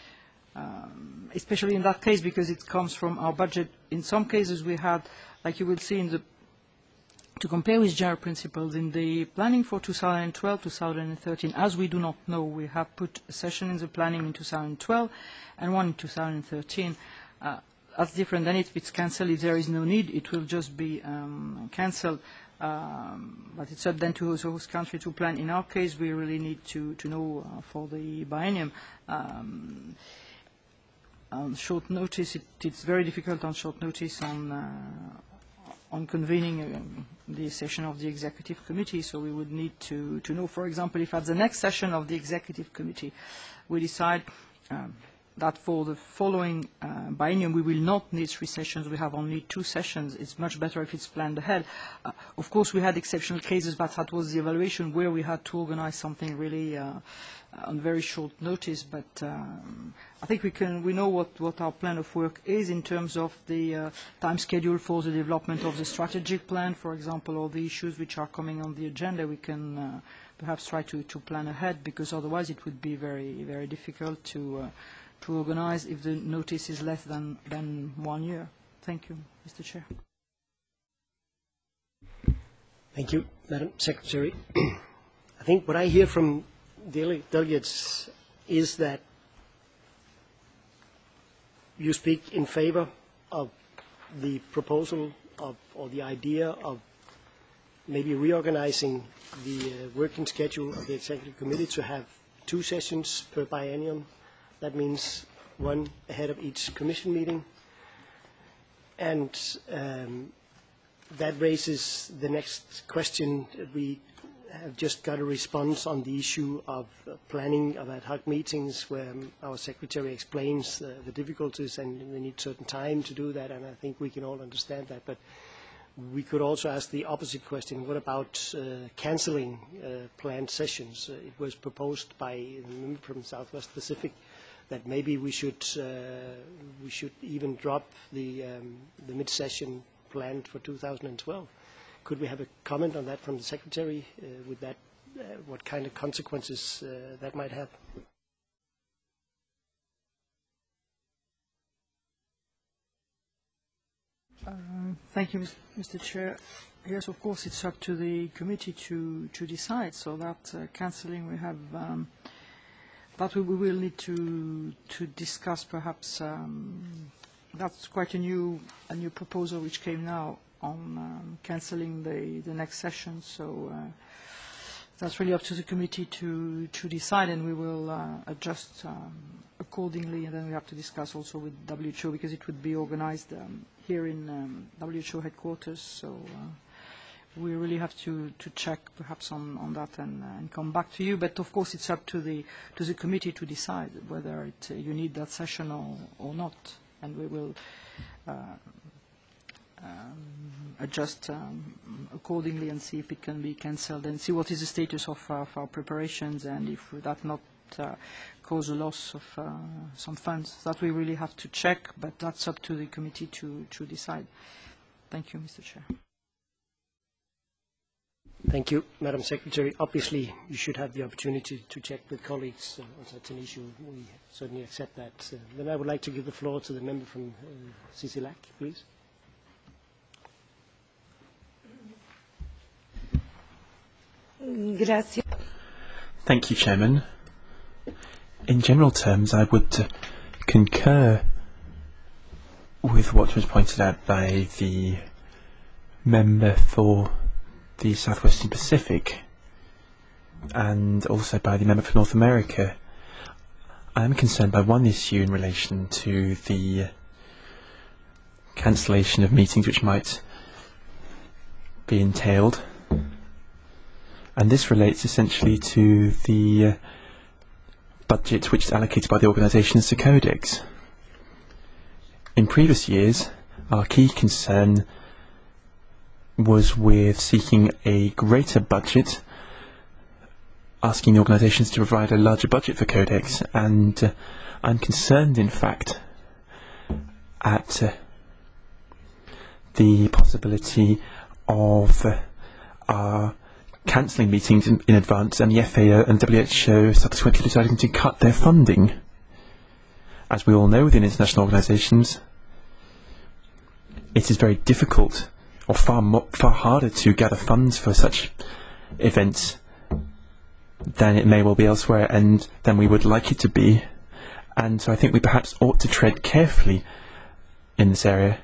Um, especially in that case, because it comes from our budget. In some cases, we had, like you will see in the to compare with general principles, in the planning for two thousand twelve to two thousand thirteen, as we do not know, we have put a session in the planning in two thousand twelve and one in two thousand thirteen. Uh, that's different. Then if it's cancelled, if there is no need, it will just be um, cancelled. Um, but it's up then to the host country to plan. In our case, we really need to, to know uh, for the biennium. Um, on short notice, it, it's very difficult on short notice on uh, on convening uh, the session of the Executive Committee, so we would need to, to know, for example, if at the next session of the Executive Committee we decide um, that for the following uh, biennium we will not need three sessions, we have only two sessions, it's much better if it's planned ahead. Uh, of course, we had exceptional cases, but that was the evaluation where we had to organize something really uh, on very short notice, but um, I think we can we know what, what our plan of work is in terms of the uh, time schedule for the development of the strategic plan, for example, all the issues which are coming on the agenda. We can uh, perhaps try to, to plan ahead, because otherwise it would be very very difficult to uh, to organize if the notice is less than, than one year. Thank you, Mister Chair. Thank you, Madam Secretary. I think what I hear from dele delegates is that you speak in favor of the proposal of, or the idea of maybe reorganizing the uh, working schedule of the Executive Committee to have two sessions per biennium. That means one ahead of each Commission meeting. And um, that raises the next question. We have just got a response on the issue of uh, planning of ad hoc meetings where um, our Secretary explains uh, the difficulties and we need certain time to do that, and I think we can all understand that. But we could also ask the opposite question. What about uh, cancelling uh, planned sessions? Uh, it was proposed by a member from Southwest Pacific that maybe we should uh, we should even drop the um, the mid-session planned for two thousand twelve. Could we have a comment on that from the Secretary? Uh, with that, uh, what kind of consequences uh, that might have? Uh, thank you, Mister Chair. Yes, of course, it's up to the committee to to decide. So that uh, cancelling, we have um, that we, we will need to to discuss. Perhaps um, that's quite a new a new proposal which came now on um, cancelling the the next session. So uh, that's really up to the committee to to decide, and we will uh, adjust um, accordingly. And then we have to discuss also with W H O because it would be organised Um, here in um, W H O headquarters, so uh, we really have to, to check perhaps on, on that and, uh, and come back to you. But of course it's up to the, to the committee to decide whether it, uh, you need that session or, or not. And we will uh, um, adjust um, accordingly and see if it can be cancelled and see what is the status of, uh, of our preparations and if that not uh, cause a loss of uh, some funds. That we really have to check, but that's up to the committee to, to decide. Thank you, Mister Chair. Thank you, Madam Secretary. Obviously, you should have the opportunity to check with colleagues uh, on such an issue. We certainly accept that. Uh, then I would like to give the floor to the member from uh, C C L A C, please. Gracias. Thank you, Chairman. In general terms, I would uh, concur with what was pointed out by the member for the Southwestern Pacific and also by the member for North America. I am concerned by one issue in relation to the cancellation of meetings which might be entailed, and this relates essentially to the uh, budget which is allocated by the organisation as the Codex. In previous years, our key concern was with seeking a greater budget, asking the organisations to provide a larger budget for Codex, and uh, I'm concerned, in fact, at uh, the possibility of uh, our cancelling meetings in, in advance and the F A O and W H O subsequently deciding to cut their funding. As we all know within international organisations, it is very difficult or far more, far harder to gather funds for such events than it may well be elsewhere and than we would like it to be. And so I think we perhaps ought to tread carefully in this area,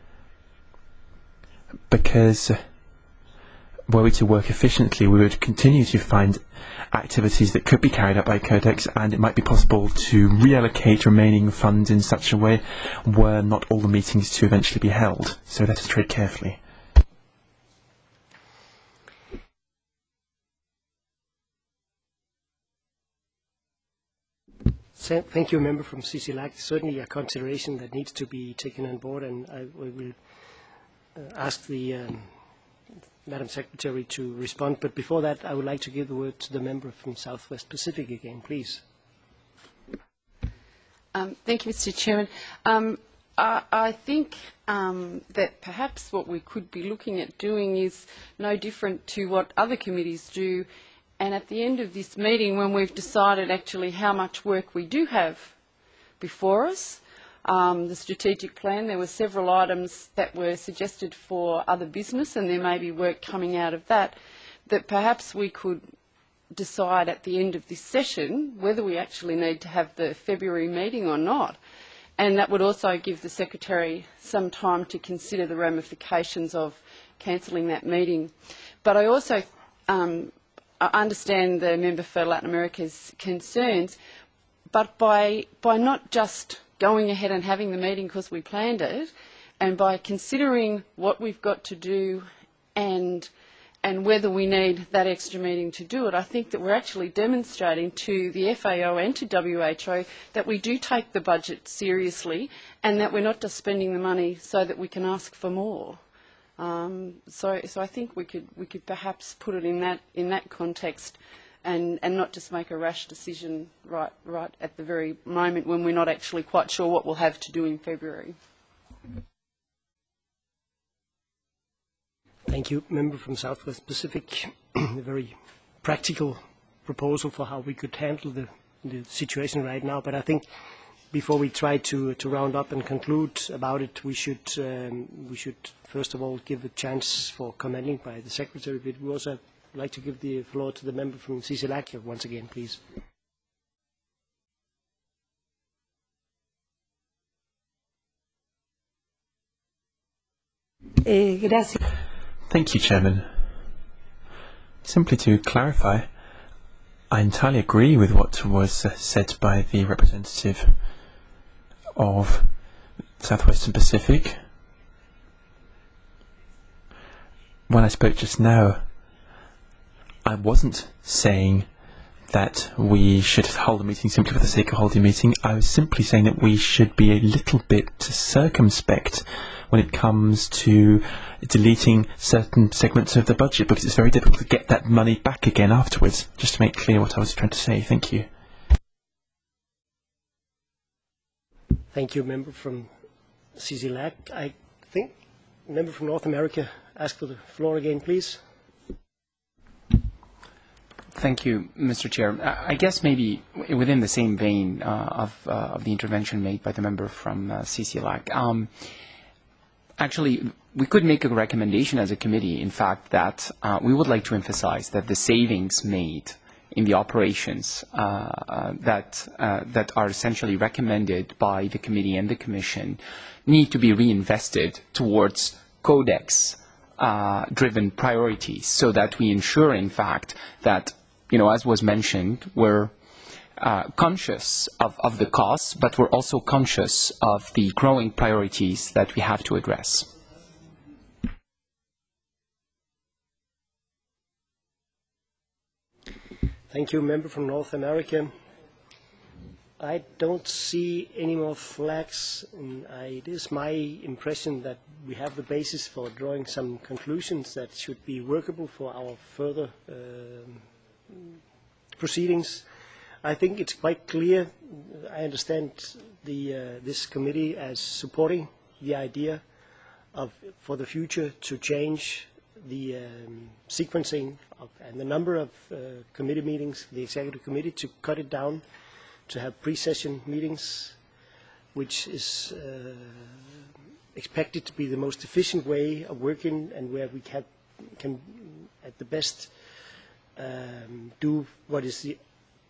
because were we to work efficiently, we would continue to find activities that could be carried out by Codex, and it might be possible to reallocate remaining funds in such a way were not all the meetings to eventually be held. So let us tread carefully. Thank you, member from C C L A C. Certainly a consideration that needs to be taken on board, and I will uh, ask the um, Madam Secretary to respond. But before that, I would like to give the word to the member from Southwest Pacific again, please. Um, thank you, Mister Chairman. Um, I, I think um, that perhaps what we could be looking at doing is no different to what other committees do. And at the end of this meeting, when we've decided actually how much work we do have before us. Um, the strategic plan, there were several items that were suggested for other business, and there may be work coming out of that, that perhaps we could decide at the end of this session whether we actually need to have the February meeting or not. And that would also give the Secretary some time to consider the ramifications of cancelling that meeting. But I also um, I understand the member for Latin America's concerns, but by, by not just going ahead and having the meeting because we planned it, and by considering what we've got to do and and whether we need that extra meeting to do it, I think that we're actually demonstrating to the F A O and to W H O that we do take the budget seriously and that we're not just spending the money so that we can ask for more. Um, so, so I think we could we could perhaps put it in that in that context, and and not just make a rash decision right right at the very moment when we're not actually quite sure what we'll have to do in February. Thank you, member from Southwest Pacific. A very practical proposal for how we could handle the, the situation right now. But I think before we try to, to round up and conclude about it, we should um, we should first of all give a chance for commenting by the Secretary. But we also like to give the floor to the member from CICILAC once again, please. Eh, gracias. Thank you, Chairman. Simply to clarify, I entirely agree with what was uh, said by the representative of Southwestern Pacific. When I spoke just now, I wasn't saying that we should hold a meeting simply for the sake of holding a meeting. I was simply saying that we should be a little bit circumspect when it comes to deleting certain segments of the budget, because it's very difficult to get that money back again afterwards. Just to make clear what I was trying to say. Thank you. Thank you, member from CICILAC. I think member from North America asked for the floor again, please. Thank you, Mister Chair. I guess maybe within the same vein uh, of, uh, of the intervention made by the member from uh, CICILAC, um, actually, we could make a recommendation as a committee, in fact, that uh, we would like to emphasize that the savings made in the operations uh, uh, that, uh, that are essentially recommended by the committee and the Commission need to be reinvested towards Codex uh, driven priorities, so that we ensure, in fact, that, you know, as was mentioned, we're Uh, conscious of, of the costs, but we're also conscious of the growing priorities that we have to address. Thank you, member from North America. I don't see any more flags. And I, it is my impression that we have the basis for drawing some conclusions that should be workable for our further uh, proceedings. I think it's quite clear. I understand the, uh, this committee as supporting the idea of, for the future, to change the um, sequencing of, and the number of uh, committee meetings, the executive committee, to cut it down, to have pre-session meetings, which is uh, expected to be the most efficient way of working, and where we can, can at the best, um, do what is the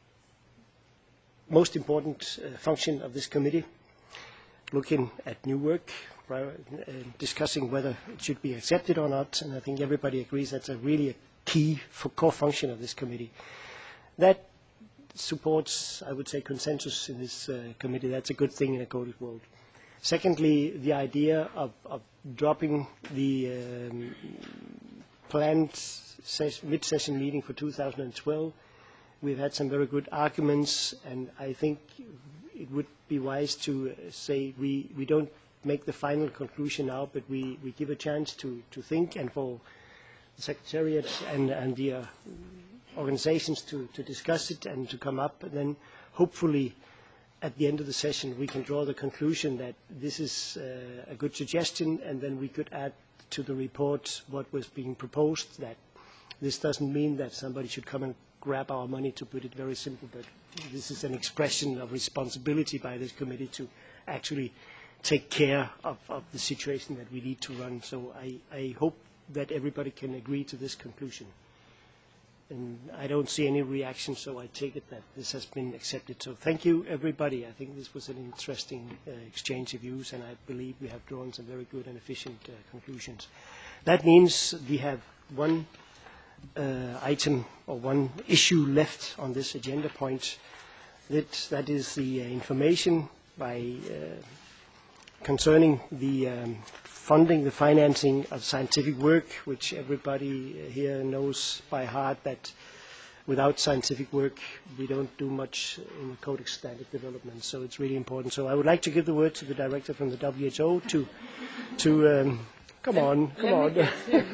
most important uh, function of this committee, looking at new work, uh, discussing whether it should be accepted or not, and I think everybody agrees that's a really a key for core function of this committee. That supports, I would say, consensus in this uh, committee. That's a good thing in a coded world. Secondly, the idea of, of dropping the um, planned mid-session meeting for two thousand twelve. We've had some very good arguments, and I think it would be wise to say we, we don't make the final conclusion now, but we, we give a chance to, to think, and for the Secretariat and, and the uh, organizations to, to discuss it and to come up. And then hopefully at the end of the session we can draw the conclusion that this is uh, a good suggestion, and then we could add to the report what was being proposed, that This doesn't mean that somebody should come and grab our money, to put it very simple, but this is an expression of responsibility by this committee to actually take care of, of the situation that we need to run. So I, I hope that everybody can agree to this conclusion. And I don't see any reaction, so I take it that this has been accepted. So thank you, everybody. I think this was an interesting uh, exchange of views, and I believe we have drawn some very good and efficient uh, conclusions. That means we have one uh, item or one issue left on this agenda point. That, that is the uh, information by uh, concerning the um, funding, the financing of scientific work, which everybody here knows by heart that without scientific work we don't do much in the Codex standard development. So it's really important. So I would like to give the word to the director from the W H O to, to um, come on, come on.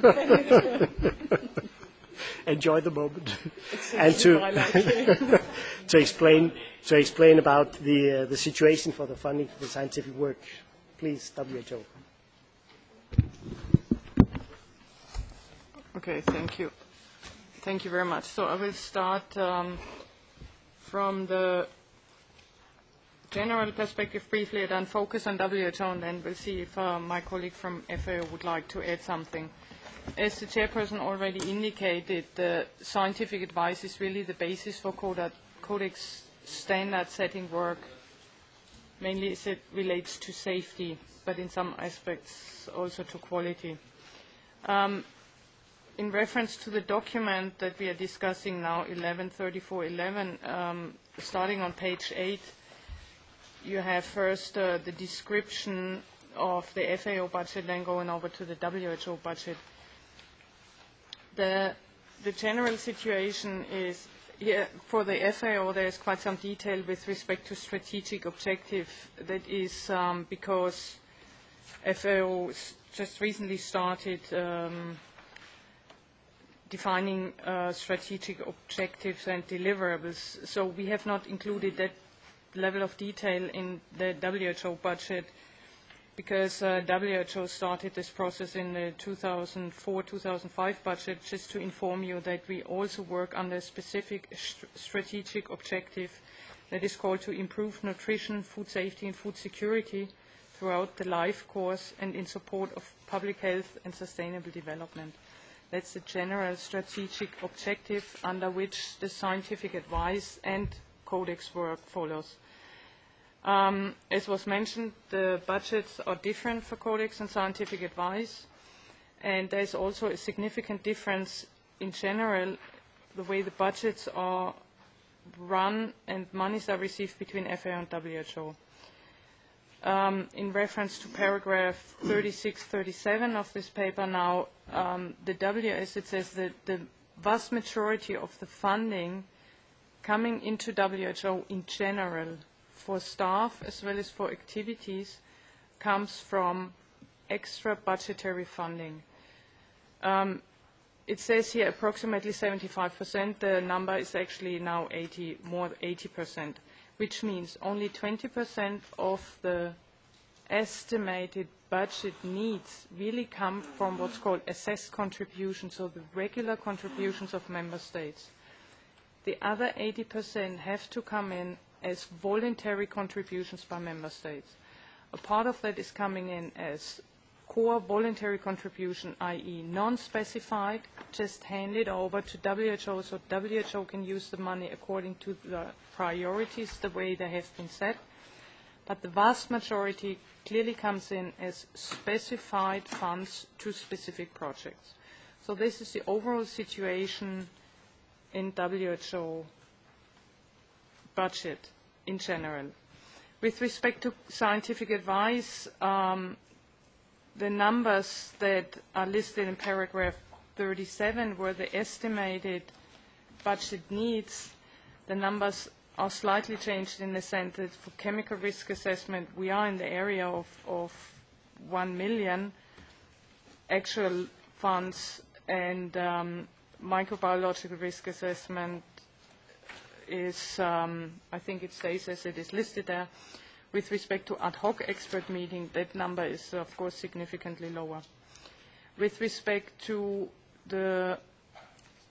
Enjoy the moment, and to to explain to explain about the uh, the situation for the funding for the scientific work. Please, W H O. Okay, thank you. Thank you very much. So I will start um, from the general perspective briefly, then focus on W H O, and then we'll see if uh, my colleague from F A O would like to add something. As the chairperson already indicated, the scientific advice is really the basis for Codex standard setting work, mainly as it relates to safety, but in some aspects also to quality. Um, in reference to the document that we are discussing now, eleven thirty-four eleven, um, starting on page eight, you have first uh, the description of the F A O budget, then going over to the W H O budget. The, the general situation is, here for the F A O, there is quite some detail with respect to strategic objective. That is um, because F A O just recently started um, defining uh, strategic objectives and deliverables. So we have not included that level of detail in the W H O budget, because uh, W H O started this process in the two thousand four two thousand five budget, just to inform you that we also work under a specific st strategic objective that is called to improve nutrition, food safety and food security throughout the life course and in support of public health and sustainable development. That's the general strategic objective under which the scientific advice and Codex work follows. Um, as was mentioned, the budgets are different for Codex and scientific advice, and there is also a significant difference in general the way the budgets are run and monies are received between F A O and W H O. Um, in reference to paragraph thirty-six thirty-seven of this paper now, um, the W S, it says that the vast majority of the funding coming into W H O in general for staff as well as for activities comes from extra budgetary funding. Um, it says here approximately seventy-five percent. The number is actually now eighty, more than eighty percent, which means only twenty percent of the estimated budget needs really come from what's called assessed contributions, so the regular contributions of member states. The other eighty percent have to come in as voluntary contributions by member states. A part of that is coming in as core voluntary contribution, that is non-specified, just handed over to W H O so W H O can use the money according to the priorities, the way they have been set. But the vast majority clearly comes in as specified funds to specific projects. So this is the overall situation in W H O budget in general. With respect to scientific advice, um, the numbers that are listed in paragraph thirty-seven were the estimated budget needs. The numbers are slightly changed in the sense that for chemical risk assessment we are in the area of, of one million actual funds, and um, microbiological risk assessment is, um, I think it stays as it is listed there. With respect to ad hoc expert meeting, that number is of course significantly lower. With respect to the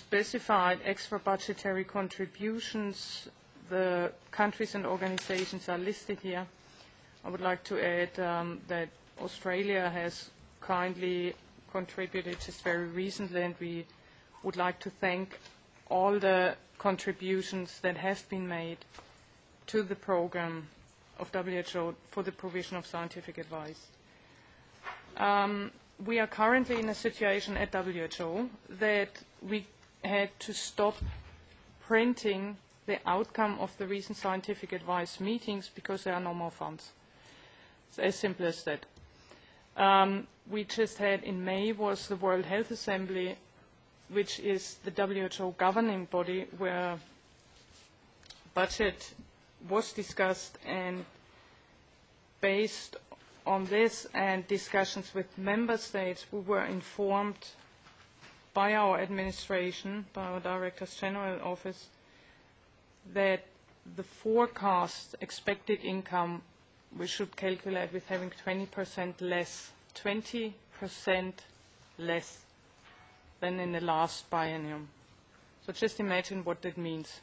specified extra budgetary contributions. The countries and organizations are listed here. I would like to add um, that Australia has kindly contributed just very recently, and we would like to thank all the contributions that have been made to the program of W H O for the provision of scientific advice. Um, we are currently in a situation at W H O that we had to stop printing the outcome of the recent scientific advice meetings because there are no more funds. It's as simple as that. Um, we just had in May was the World Health Assembly, which is the W H O governing body where budget was discussed, and based on this and discussions with member states, we were informed by our administration, by our Directors General Office, that the forecast expected income we should calculate with having twenty percent less, twenty percent less than in the last biennium. So just imagine what that means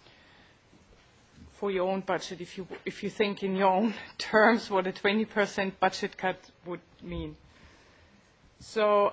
for your own budget, if you, if you think in your own terms what a twenty percent budget cut would mean. So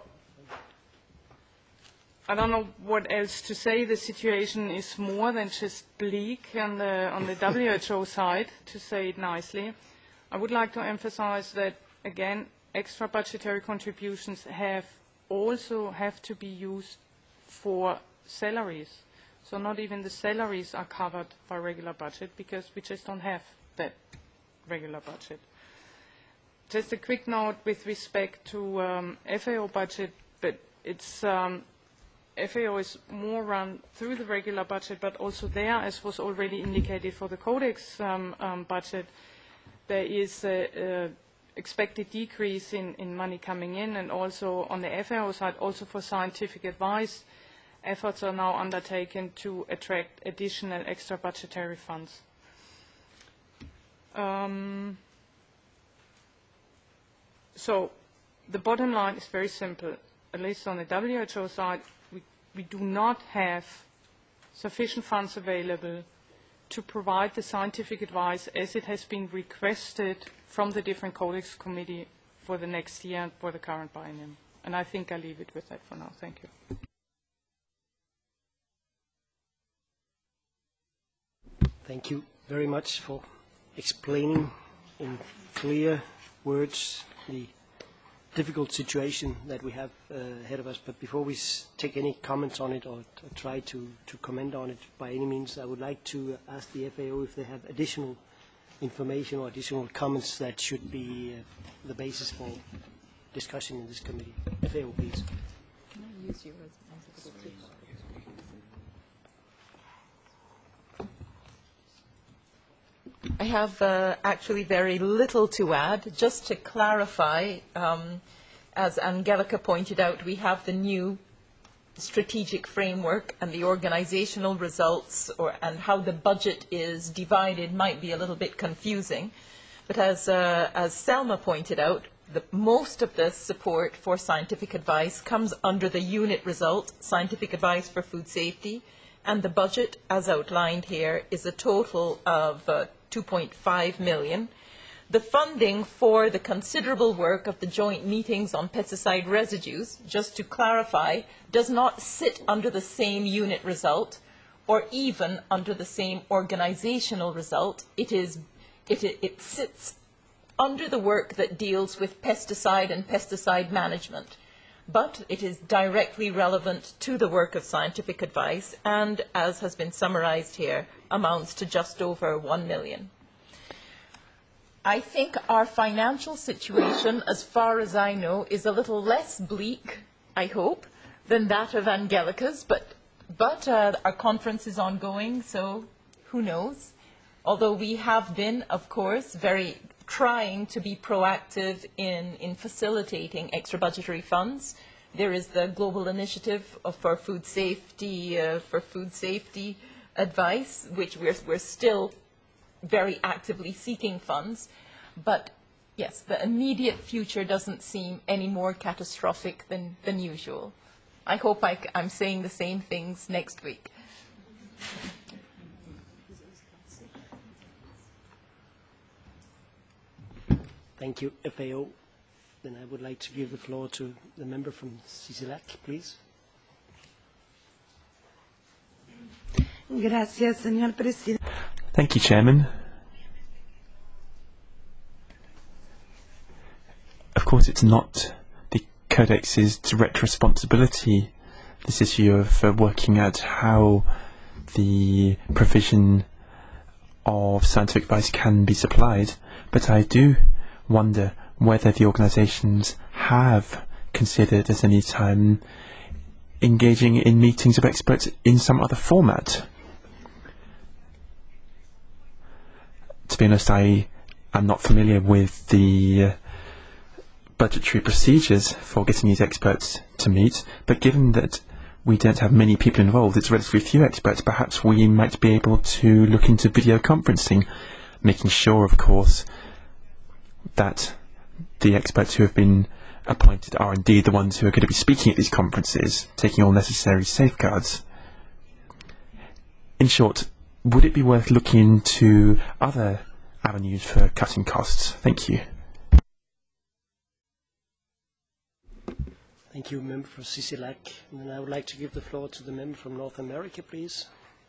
I don't know what else to say. The situation is more than just bleak on the, on the W H O side, to say it nicely. I would like to emphasize that, again, extra budgetary contributions have also have to be used for salaries. So not even the salaries are covered by regular budget because we just don't have that regular budget. Just a quick note with respect to um, F A O budget, but it's um, F A O is more run through the regular budget, but also there, as was already indicated for the Codex um, um, budget, there is a, a expected decrease in, in money coming in, and also on the F A O side, also for scientific advice, efforts are now undertaken to attract additional extra budgetary funds. Um, so the bottom line is very simple. At least on the W H O side, we, we do not have sufficient funds available to provide the scientific advice as it has been requested from the different Codex Committee for the next year and for the current biennium. And I think I'll leave it with that for now. Thank you. Thank you very much for explaining in clear words the difficult situation that we have uh, ahead of us. But before we s take any comments on it or, or try to, to comment on it by any means, I would like to ask the F A O if they have additional information or additional comments that should be uh, the basis for discussion in this committee. F A O, please. Can I use your responsibility? I have uh, actually very little to add. Just to clarify, um, as Angelica pointed out, we have the new strategic framework, and the organizational results or, and how the budget is divided might be a little bit confusing. But as, uh, as Selma pointed out, the, most of the support for scientific advice comes under the unit result, scientific advice for food safety, and the budget, as outlined here, is a total of uh, two point five million. The funding for the considerable work of the joint meetings on pesticide residues, just to clarify, does not sit under the same unit result or even under the same organizational result. It, is, it, it sits under the work that deals with pesticide and pesticide management. But it is directly relevant to the work of scientific advice and, as has been summarized here, amounts to just over one million. I think our financial situation, as far as I know, is a little less bleak, I hope, than that of Angelica's, but, but uh, our conference is ongoing, so who knows? Although we have been, of course, very trying to be proactive in, in facilitating extra budgetary funds. There is the global initiative for food safety, uh, for food safety advice, which we're, we're still very actively seeking funds. But yes, the immediate future doesn't seem any more catastrophic than, than usual. I hope I, I'm saying the same things next week. Thank you, F A O. Then I would like to give the floor to the member from CICILAC, please. Gracias, señor presidente. Thank you, Chairman. Of course, it's not the Codex's direct responsibility, this issue of uh, working out how the provision of scientific advice can be supplied, but I do wonder whether the organisations have considered at any time engaging in meetings of experts in some other format. To be honest, I am not familiar with the uh, budgetary procedures for getting these experts to meet, but given that we don't have many people involved, it's relatively few experts, perhaps we might be able to look into video conferencing, making sure, of course, that the experts who have been appointed are indeed the ones who are going to be speaking at these conferences, taking all necessary safeguards. In short, would it be worth looking into other avenues for cutting costs? Thank you. Thank you, member for CICILAC. And then I would like to give the floor to the member from North America, please.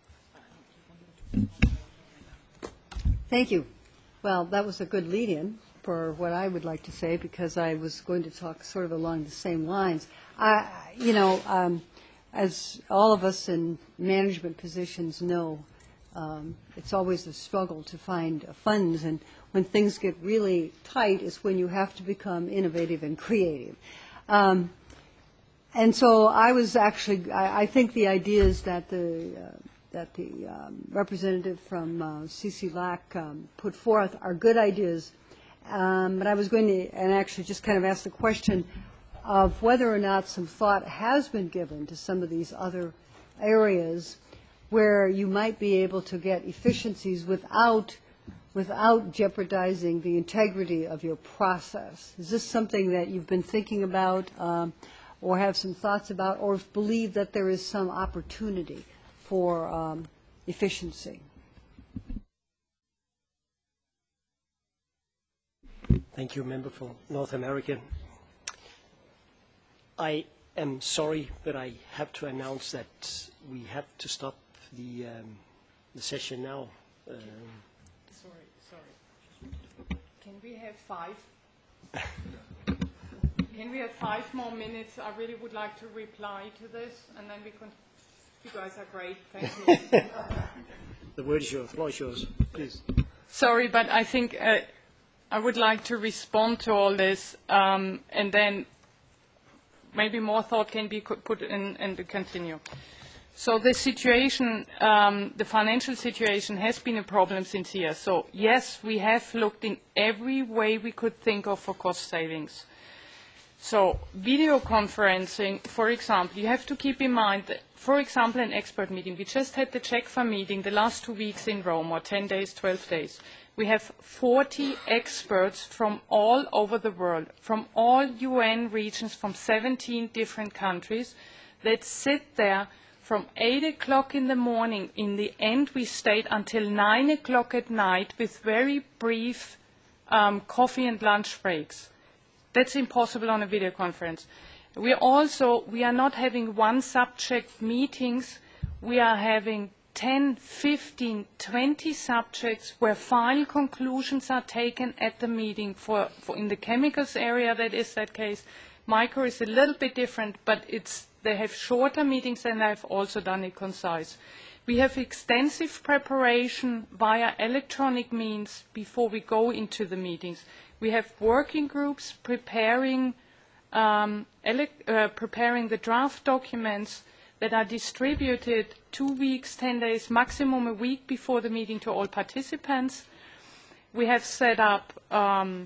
Thank you. Well, that was a good lead-in for what I would like to say, because I was going to talk sort of along the same lines. I, you know, um, as all of us in management positions know, um, it's always a struggle to find uh, funds, and when things get really tight is when you have to become innovative and creative. Um, and so I was actually, I, I think the ideas that the uh, that the um, representative from uh, CICILAC um, put forth are good ideas. Um, but I was going to, and actually just kind of ask the question of whether or not some thought has been given to some of these other areas where you might be able to get efficiencies without, without jeopardizing the integrity of your process. Is this something that you've been thinking about, um, or have some thoughts about, or believe that there is some opportunity for um, efficiency? Thank you, member for North America. I am sorry, but I have to announce that we have to stop the, um, the session now. Um, sorry, sorry. Can we have five? Can we have five more minutes? I really would like to reply to this, and then we can. You guys are great. Thank you. The word is yours. The floor is yours. Please. Sorry, but I think uh, I would like to respond to all this, um, and then maybe more thought can be put in and continue. So the situation, um, the financial situation has been a problem since years. So yes, we have looked in every way we could think of for cost savings. So video conferencing, for example, you have to keep in mind that, for example, an expert meeting. We just had the CECFA meeting the last two weeks in Rome, or ten days, twelve days. We have forty experts from all over the world, from all U N regions, from seventeen different countries, that sit there from eight o'clock in the morning. In the end, we stayed until nine o'clock at night with very brief um, coffee and lunch breaks. That's impossible on a video conference. We are also, we are not having one subject meetings. We are having ten, fifteen, twenty subjects where final conclusions are taken at the meeting. For, for in the chemicals area, that is that case. Micro is a little bit different, but it's, they have shorter meetings, and I've also done it concise. We have extensive preparation via electronic means before we go into the meetings. We have working groups preparing, um, elect, uh, preparing the draft documents that are distributed two weeks, ten days, maximum a week before the meeting to all participants. We have set up um,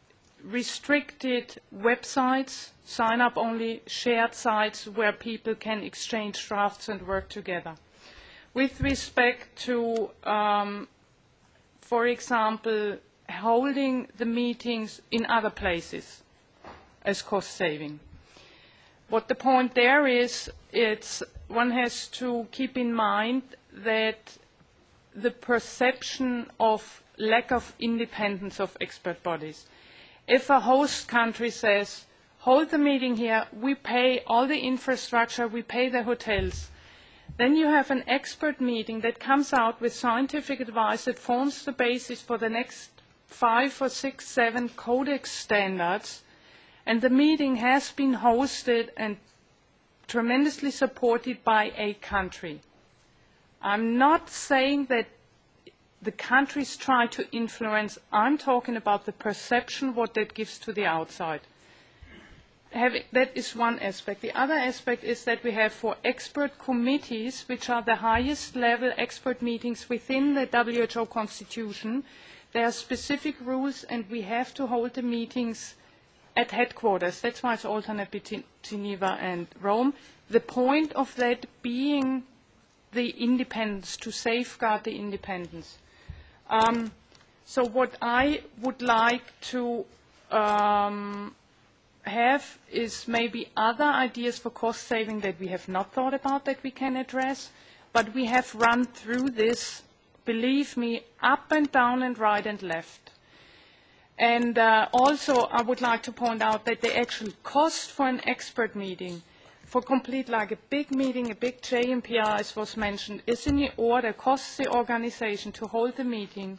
restricted websites, sign-up only shared sites where people can exchange drafts and work together. With respect to, um, for example, holding the meetings in other places as cost saving. what the point there is, it's one has to keep in mind that the perception of lack of independence of expert bodies. If a host country says, hold the meeting here, we pay all the infrastructure, we pay the hotels, then you have an expert meeting that comes out with scientific advice that forms the basis for the next five or six, seven codex standards, and the meeting has been hosted and tremendously supported by a country. I'm not saying that the countries try to influence. I'm talking about the perception, what that gives to the outside. Having, that is one aspect. The other aspect is that we have for expert committees, which are the highest level expert meetings within the W H O constitution, there are specific rules and we have to hold the meetings at headquarters. That's why it's alternate between Geneva and Rome. The point of that being the independence, to safeguard the independence. Um, so what I would like to um, have is maybe other ideas for cost saving that we have not thought about that we can address, but we have run through this, believe me, up and down and right and left. And uh, also I would like to point out that the actual cost for an expert meeting, for complete like a big meeting, a big J M P R as was mentioned, is in the order, costs the organization to hold the meeting,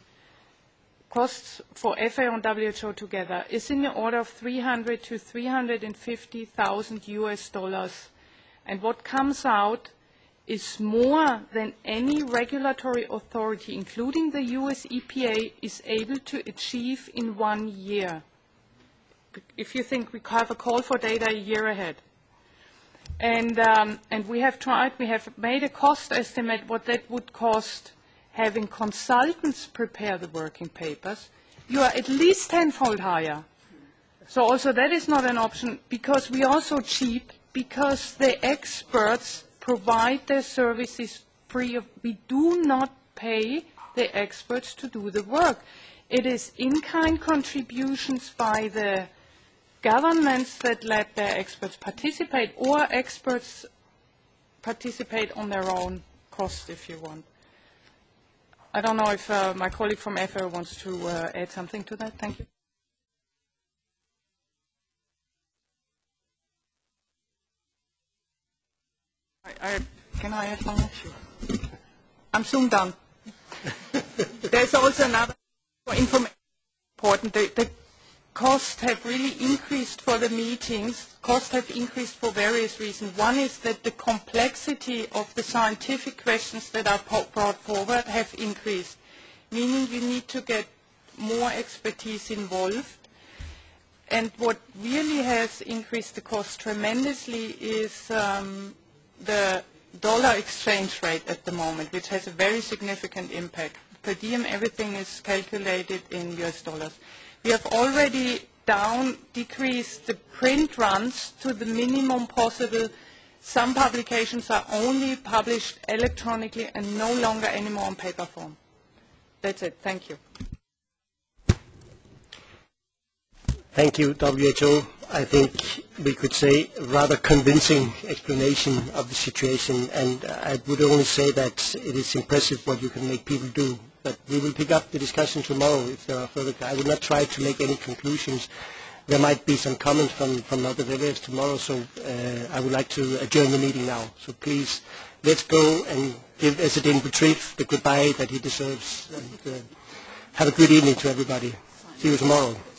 costs for F A O and W H O together, is in the order of three hundred to three hundred fifty thousand U S dollars. And what comes out is more than any regulatory authority, including the U S E P A, is able to achieve in one year. If you think we have a call for data a year ahead. And, um, and we have tried, we have made a cost estimate what that would cost having consultants prepare the working papers. You are at least tenfold higher. So also that is not an option, because we are also cheap, because the experts provide their services free of, we do not pay the experts to do the work. It is in-kind contributions by the governments that let their experts participate, or experts participate on their own cost, if you want. I don't know if uh, my colleague from F A O wants to uh, add something to that. Thank you. I, I, can I add one more? Sure. I'm soon done. There's also another information important. The, the costs have really increased for the meetings. Costs have increased for various reasons. One is that the complexity of the scientific questions that are brought forward have increased, meaning you need to get more expertise involved. And what really has increased the cost tremendously is um, the dollar exchange rate at the moment, which has a very significant impact. Per diem, everything is calculated in U S dollars. We have already down decreased the print runs to the minimum possible. Some publications are only published electronically and no longer anymore on paper form. That's it. Thank you. Thank you, W H O. I think we could say a rather convincing explanation of the situation, and I would only say that it is impressive what you can make people do. But we will pick up the discussion tomorrow if there are further. I will not try to make any conclusions. There might be some comments from, from other delegates tomorrow, so uh, I would like to adjourn the meeting now. So please, let's go and give Ezedin Boutrif the goodbye that he deserves. And uh, have a good evening to everybody. See you tomorrow.